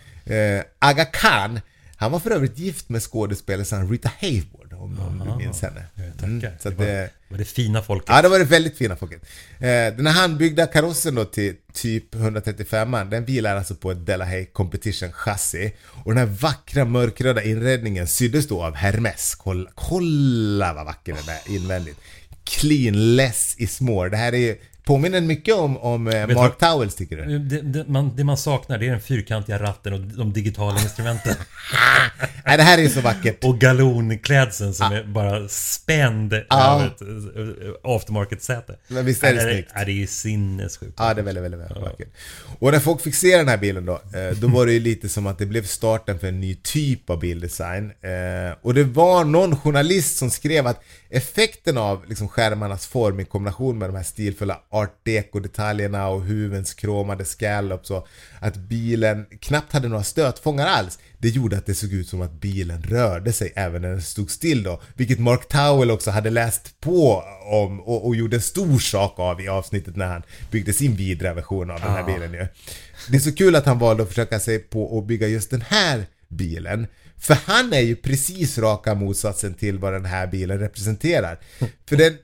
A: Aga Khan, han var för övrigt gift med skådespelerskan Rita Hayworth, om du minns henne.
B: Så det var det fina folket.
A: Ja, det var det väldigt fina folket. Den här handbyggda karossen då till typ 135, den vilar alltså på ett Delahaye Competition chassi. Och den här vackra mörkröda inredningen syddes då av Hermes. Kolla vad vacker den är invändigt. Clean, less is more. Det här är påminner mycket om Mark Towells, tycker du?
B: Det man saknar, det är den fyrkantiga ratten och de digitala instrumenten.
A: Nej, det här är så vackert.
B: Och galonklädseln som är bara spänd över ett aftermarket-säte.
A: Men visst är det snyggt?
B: Det är sinnessjukt.
A: Ja, det är väldigt, väldigt vackert. Och när folk fick se den här bilen då var det ju lite som att det blev starten för en ny typ av bildesign. Och det var någon journalist som skrev att effekten av liksom skärmarnas form i kombination med de här stilfulla art deco-detaljerna och huvudens kromade scallops och att bilen knappt hade några stötfångar alls. Det gjorde att det såg ut som att bilen rörde sig även när den stod still då. Vilket Mark Towell också hade läst på om och gjorde en stor sak av i avsnittet när han byggde sin vidare version av den här bilen ju. Det är så kul att han valde att försöka sig på att bygga just den här bilen. För han är ju precis raka motsatsen till vad den här bilen representerar. För det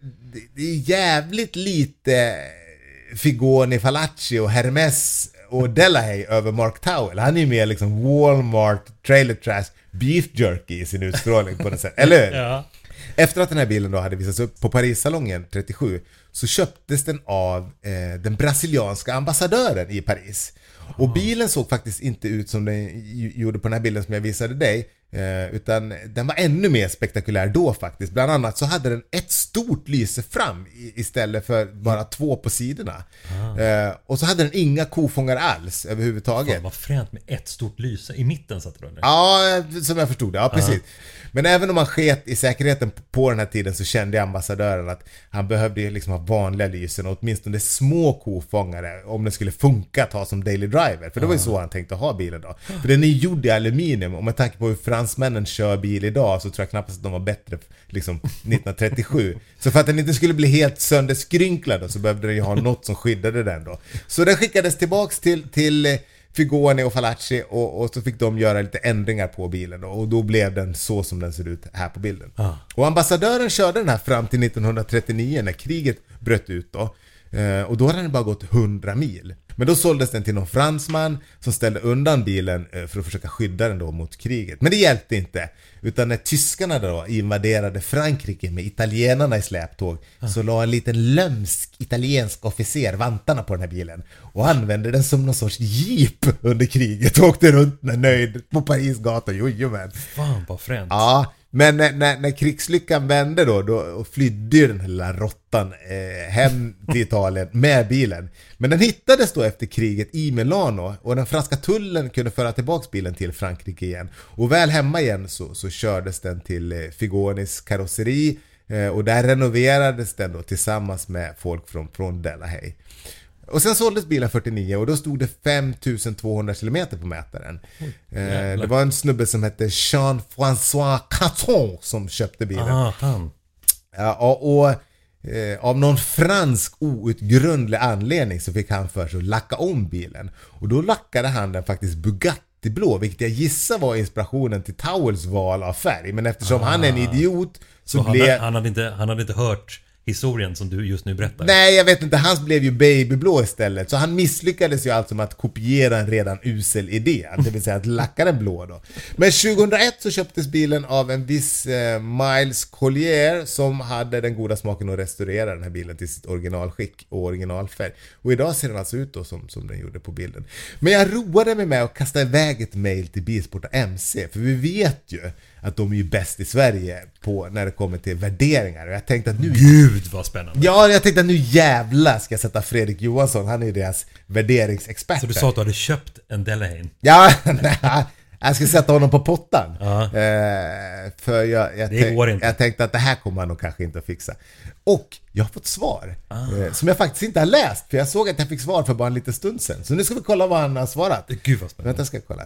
A: är jävligt lite Figoni, Falacci och Hermes och Delahaye över Mark Towell. Han är ju mer liksom Walmart, trailer trash, beef jerky i sin utstrålning på något sätt. Eller hur?
B: Ja.
A: Efter att den här bilen då hade visats upp på Paris-salongen 37 så köptes den av den brasilianska ambassadören i Paris. Och bilen såg faktiskt inte ut som den gjorde på den här bilden som jag visade dig, utan den var ännu mer spektakulär då faktiskt. Bland annat så hade den ett stort lyse fram istället för bara 2 på sidorna. Och så hade den inga kofångare alls överhuvudtaget.
B: Fan, vad fränt med ett stort lyse i mitten satt det då?
A: Ja, som jag förstod det. Ja, precis. Men även om man sket i säkerheten på den här tiden så kände ambassadören att han behövde ju liksom ha vanliga lysen och åtminstone små kofångare om det skulle funka att ha som daily driver. För det var ju så han tänkte ha bilen då. För den är gjord i aluminium och med tanke på hur fransmännen kör bil idag så tror jag knappast att de var bättre liksom 1937. Så för att den inte skulle bli helt sönderskrynklad så behövde den ju ha något som skyddade den då. Så den skickades tillbaks till Figoni och Falacci och så fick de göra lite ändringar på bilen då, och då blev den så som den ser ut här på bilden. Och ambassadören körde den här fram till 1939 när kriget bröt ut då. Och då hade den bara gått 100 mil. Men då såldes den till någon fransman som ställde undan bilen för att försöka skydda den då mot kriget. Men det hjälpte inte. Utan när tyskarna då invaderade Frankrike med italienarna i släptåg så la en liten lömsk italiensk officer vantarna på den här bilen och använde den som någon sorts jeep under kriget och åkte runt med nöjd på Paris gata. Jojomän.
B: Fan vad fränt.
A: Ja, men när krigslyckan vände då flydde ju den här lilla råttan hem till Italien med bilen. Men den hittades då efter kriget i Milano och den franska tullen kunde föra tillbaka bilen till Frankrike igen. Och väl hemma igen så kördes den till Figonis karosseri och där renoverades den då tillsammans med folk från Delahaye. Och sen såldes bilen 49 och då stod det 5200 kilometer på mätaren. Det var en snubbe som hette Jean-François Caton som köpte bilen. Av någon fransk outgrundlig anledning så fick han för sig att lacka om bilen. Och då lackade han den faktiskt Bugatti-blå, vilket jag gissar var inspirationen till Towells val av färg. Men eftersom han är en idiot så blev...
B: Han hade inte hört historien som du just nu berättar.
A: Nej, jag vet inte. Hans blev ju babyblå istället. Så han misslyckades ju alltså med att kopiera en redan usel idé. Det vill säga att lacka den blå då. Men 2001 så köptes bilen av en viss Miles Collier som hade den goda smaken att restaurera den här bilen till sitt originalskick och originalfärg. Och idag ser den alltså ut då som den gjorde på bilden. Men jag roade mig med att kasta iväg ett mail till Bilsport och MC. För vi vet ju att de är ju bäst i Sverige på när det kommer till värderingar. Och jag tänkte att nu...
B: Gud vad spännande.
A: Ja, jag tänkte att nu jävla ska jag sätta Fredrik Johansson. Han är ju deras värderingsexpert.
B: Så du sa att du hade köpt en Delahaye?
A: Ja, nej. Jag ska sätta honom på pottan. För jag tänkte att det här kommer han nog kanske inte att fixa. Och jag har fått svar som jag faktiskt inte har läst. För jag såg att jag fick svar för bara en liten stund sedan. Så nu ska vi kolla vad han har svarat.
B: Gud vad spännande.
A: Vänta, ska jag kolla.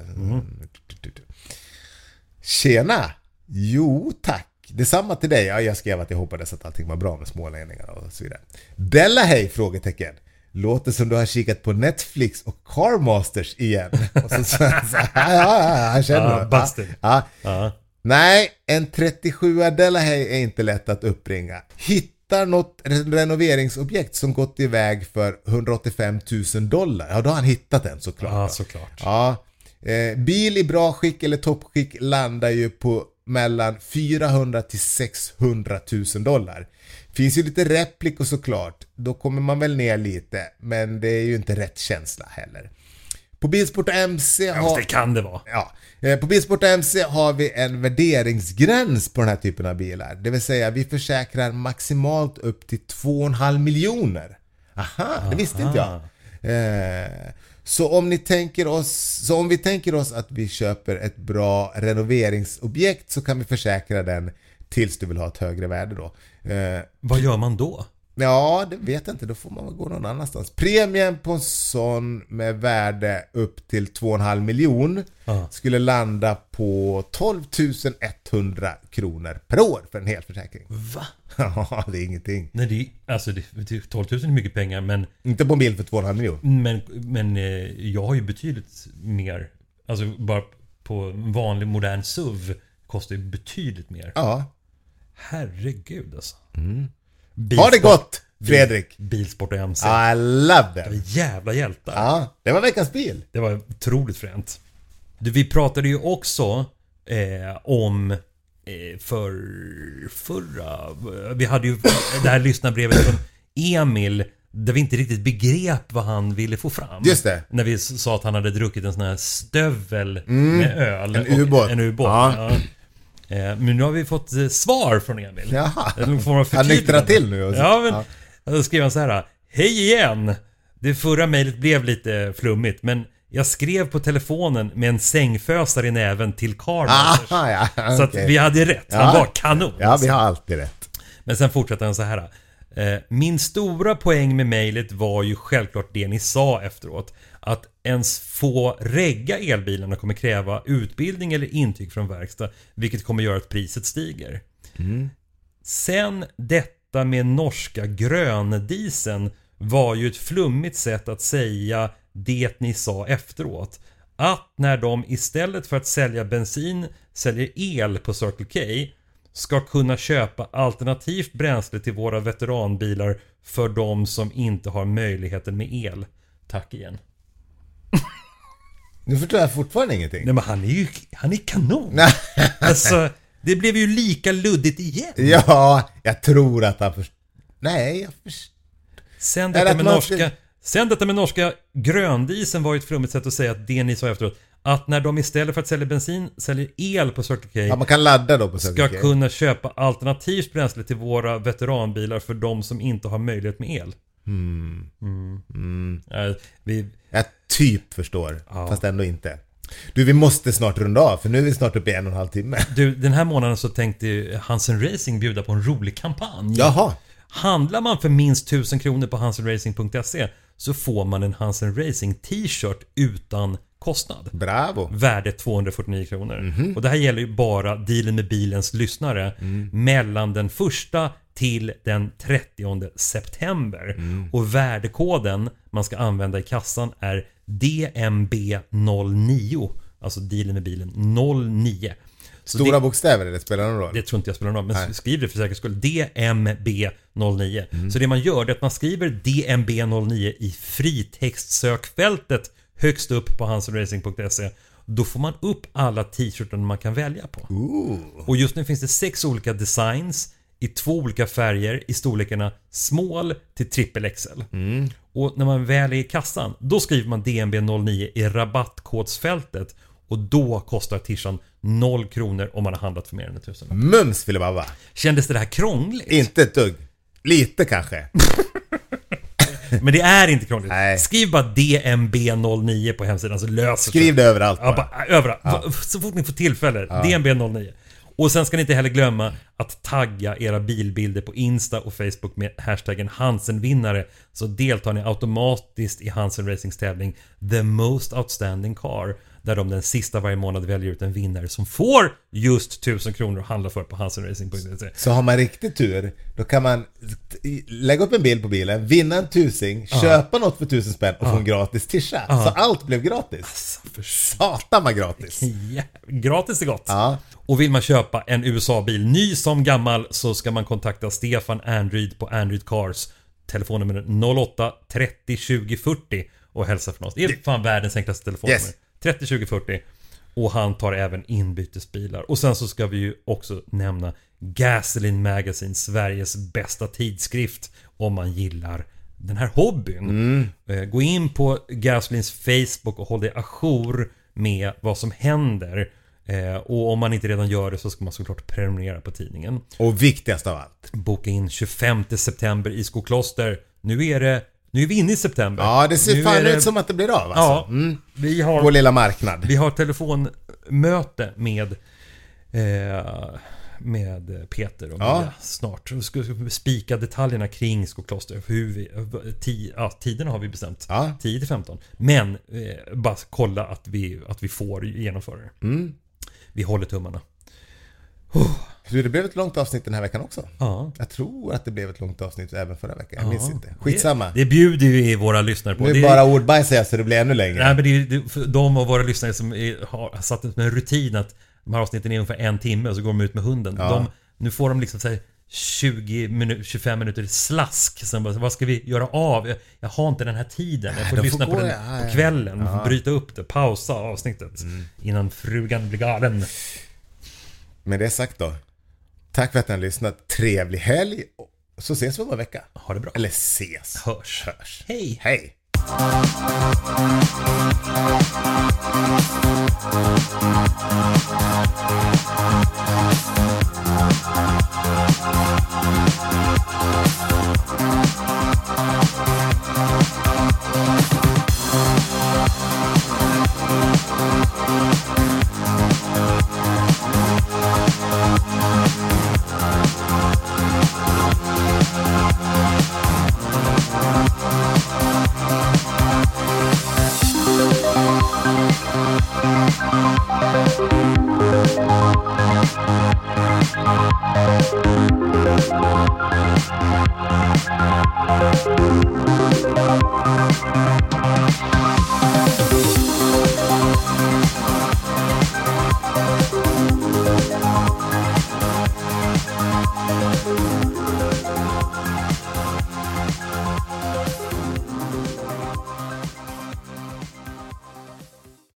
A: Tjena! Jo, tack. Detsamma till dig. Ja, jag skrev att jag hoppades att allting var bra med smålänningar och så vidare. Delahaye, frågetecken. Låter som du har kikat på Netflix och Carmasters igen. Och så jag känner Nej, en 37 Delahaye är inte lätt att uppringa. Hittar något renoveringsobjekt som gått iväg för $185,000. Ja, då har han hittat den såklart.
B: Ja, såklart.
A: Ja. Bil i bra skick eller toppskick landar ju på mellan 400 till 600 000 dollar. Finns ju lite replik och såklart. Då kommer man väl ner lite. Men det är ju inte rätt känsla heller. På Bilsport MC har...
B: det kan det vara.
A: Ja. På Bilsport MC har vi en värderingsgräns på den här typen av bilar. Det vill säga vi försäkrar maximalt upp till 2,5 miljoner. Aha, det visste inte jag. Så om vi tänker oss att vi köper ett bra renoveringsobjekt så kan vi försäkra den tills du vill ha ett högre värde då.
B: Vad gör man då?
A: Ja, det vet jag inte. Då får man väl gå någon annanstans. Premien på en sån med värde upp till 2,5 miljon skulle landa på 12 100 kronor per år för en helförsäkring.
B: Va?
A: Ja, det är ingenting.
B: Nej, det 12 000 är mycket pengar, men...
A: Inte på en bil för 2,5 miljon.
B: Men jag har ju betydligt mer. Alltså bara på en vanlig modern SUV kostar ju betydligt mer.
A: Ja.
B: Herregud alltså.
A: Har det gått, Fredrik?
B: Bilsport och MC.
A: I love
B: Det
A: them.
B: var jävla hjältar.
A: Ja, det var veckans bil.
B: Det var otroligt fränt. Vi pratade ju också om förra... Vi hade ju det här lyssnarbrevet från Emil där vi inte riktigt begrep vad han ville få fram.
A: Just det.
B: När vi sa att han hade druckit en sån här stövel med öl.
A: En ubåt.
B: En ubåt.
A: Ja.
B: Ja. Men nu har vi fått svar från Emil.
A: Jaha.
B: Han
A: nyktrar till nu också.
B: Ja, men då skrev han så här: hej igen! Det förra mejlet blev lite flummigt, men jag skrev på telefonen med en sängfösare i näven till Carmasters.
A: Ja,
B: så att vi hade rätt. Han var kanon.
A: Ja, vi har alltid rätt.
B: Men sen fortsätter han så här. Min stora poäng med mejlet var ju självklart det ni sa efteråt. Att ens få regga elbilarna kommer kräva utbildning eller intyg från verkstad, vilket kommer göra att priset stiger. Sen detta med norska gröndisen var ju ett flummigt sätt att säga det ni sa efteråt. Att när de istället för att sälja bensin säljer el på Circle K ska kunna köpa alternativt bränsle till våra veteranbilar för de som inte har möjligheten med el. Tack igen.
A: Nu förstår jag fortfarande ingenting.
B: Nej, men han är kanon. Alltså, det blev ju lika luddigt igen.
A: Ja, jag tror att han Nej, jag förstår.
B: Sen detta med norska gröndisen var ju ett flummigt sätt att säga att det ni sa efteråt. Att när de istället för att sälja bensin säljer el på Circle K,
A: Ja, man kan ladda då på Circle K.
B: Ska kunna köpa alternativt bränsle till våra veteranbilar för de som inte har möjlighet med el.
A: Jag typ förstår, fast ändå inte. Du, vi måste snart runda av, för nu är vi snart uppe i 1,5 timme.
B: Du, den här månaden så tänkte Hansen Racing bjuda på en rolig kampanj.
A: Jaha.
B: Handlar man för minst 1000 kronor på hansenracing.se så får man en Hansen Racing t-shirt utan kostnad.
A: Bravo.
B: Värde 249 kronor. Och det här gäller ju bara dealen med bilens lyssnare mellan den 1 till den 30 september. Och värdekoden man ska använda i kassan är DMB09. Alltså dealen med bilen 09. Så
A: Stora bokstäver, det spelar någon roll?
B: Det tror inte jag spelar någon roll, men skriv det för säkerhets skull. DMB09. Så det man gör är att man skriver DMB09 i fritextsökfältet högst upp på hansenracing.se. Då får man upp alla t-shirtar man kan välja på. Och just nu finns det 6 olika designs i 2 olika färger i storlekarna small till XXL. Och när man väl är i kassan, då skriver man DMB09 i rabattkodsfältet. Och då kostar t-shirten 0 kronor om man har handlat för mer än 1000.
A: Mums filibabba.
B: Kändes det här krångligt?
A: Inte ett dugg. Lite kanske.
B: Men det är inte krångligt.
A: Nej.
B: Skriv bara DMB09 på hemsidan så löser
A: Skriv det överallt bara.
B: Ja, bara överallt. Ja. Så fort ni får tillfälle. DMB09. Och sen ska ni inte heller glömma att tagga era bilbilder på Insta och Facebook med hashtaggen Hansenvinnare, så deltar ni automatiskt i Hansen Racings tävling The Most Outstanding Car, där de den sista varje månad väljer ut en vinnare som får just 1000 kronor att handla för på hansenracing.se.
A: Så har man riktigt tur, då kan man lägga upp en bild på bilen, vinna en 1000, köpa något för 1000 spänn och få en gratis tisha. Så allt blev gratis. Satan var gratis.
B: Ja, gratis är gott.
A: Ja.
B: Och vill man köpa en USA-bil, ny som gammal, så ska man kontakta Stefan Andreid på Andreid Cars. Telefonnummer 08 30 20 40 och hälsa från oss. Det är fan världens enklaste telefonnummer.
A: Yes.
B: 30 20 40. Och han tar även inbytesbilar. Och sen så ska vi ju också nämna Gasoline Magazine, Sveriges bästa tidskrift om man gillar den här hobbyn. Gå in på Gasolines Facebook och håll dig ajour med vad som händer. Och om man inte redan gör det så ska man såklart prenumerera på tidningen. Och
A: viktigast av allt,
B: boka in 25 september i Skokloster. Nu är vi inne i september.
A: Ja, det ser fan ut som att det blir av alltså.
B: Ja, vi har
A: vår lilla marknad.
B: Vi har telefonmöte med med Peter och Mia snart. Vi ska spika detaljerna kring Skokloster. Tiderna har vi bestämt. 10-15. Men bara kolla att vi får genomföra det. Vi håller tummarna.
A: Det blev ett långt avsnitt den här veckan också.
B: Ja.
A: Jag tror att det blev ett långt avsnitt även förra veckan. Jag minns inte. Skitsamma.
B: Det bjuder vi våra lyssnare på.
A: Nu är bara ordbajs så det blir ännu längre.
B: Nej, men det är för de av våra lyssnare som har satt en rutin att de här avsnitten är ungefär 1 timme och så går de ut med hunden. Nu får de liksom så här 25 minuter slask. Sen bara, vad ska vi göra av? Jag har inte den här tiden. Jag får lyssna på den på kvällen. Bryta upp det. Pausa avsnittet. Innan frugan blir galen.
A: Med det sagt då. Tack för att ni har lyssnat. Trevlig helg. Så ses vi om en vecka.
B: Ha det bra.
A: Eller ses.
B: Hörs.
A: Hej. Hej.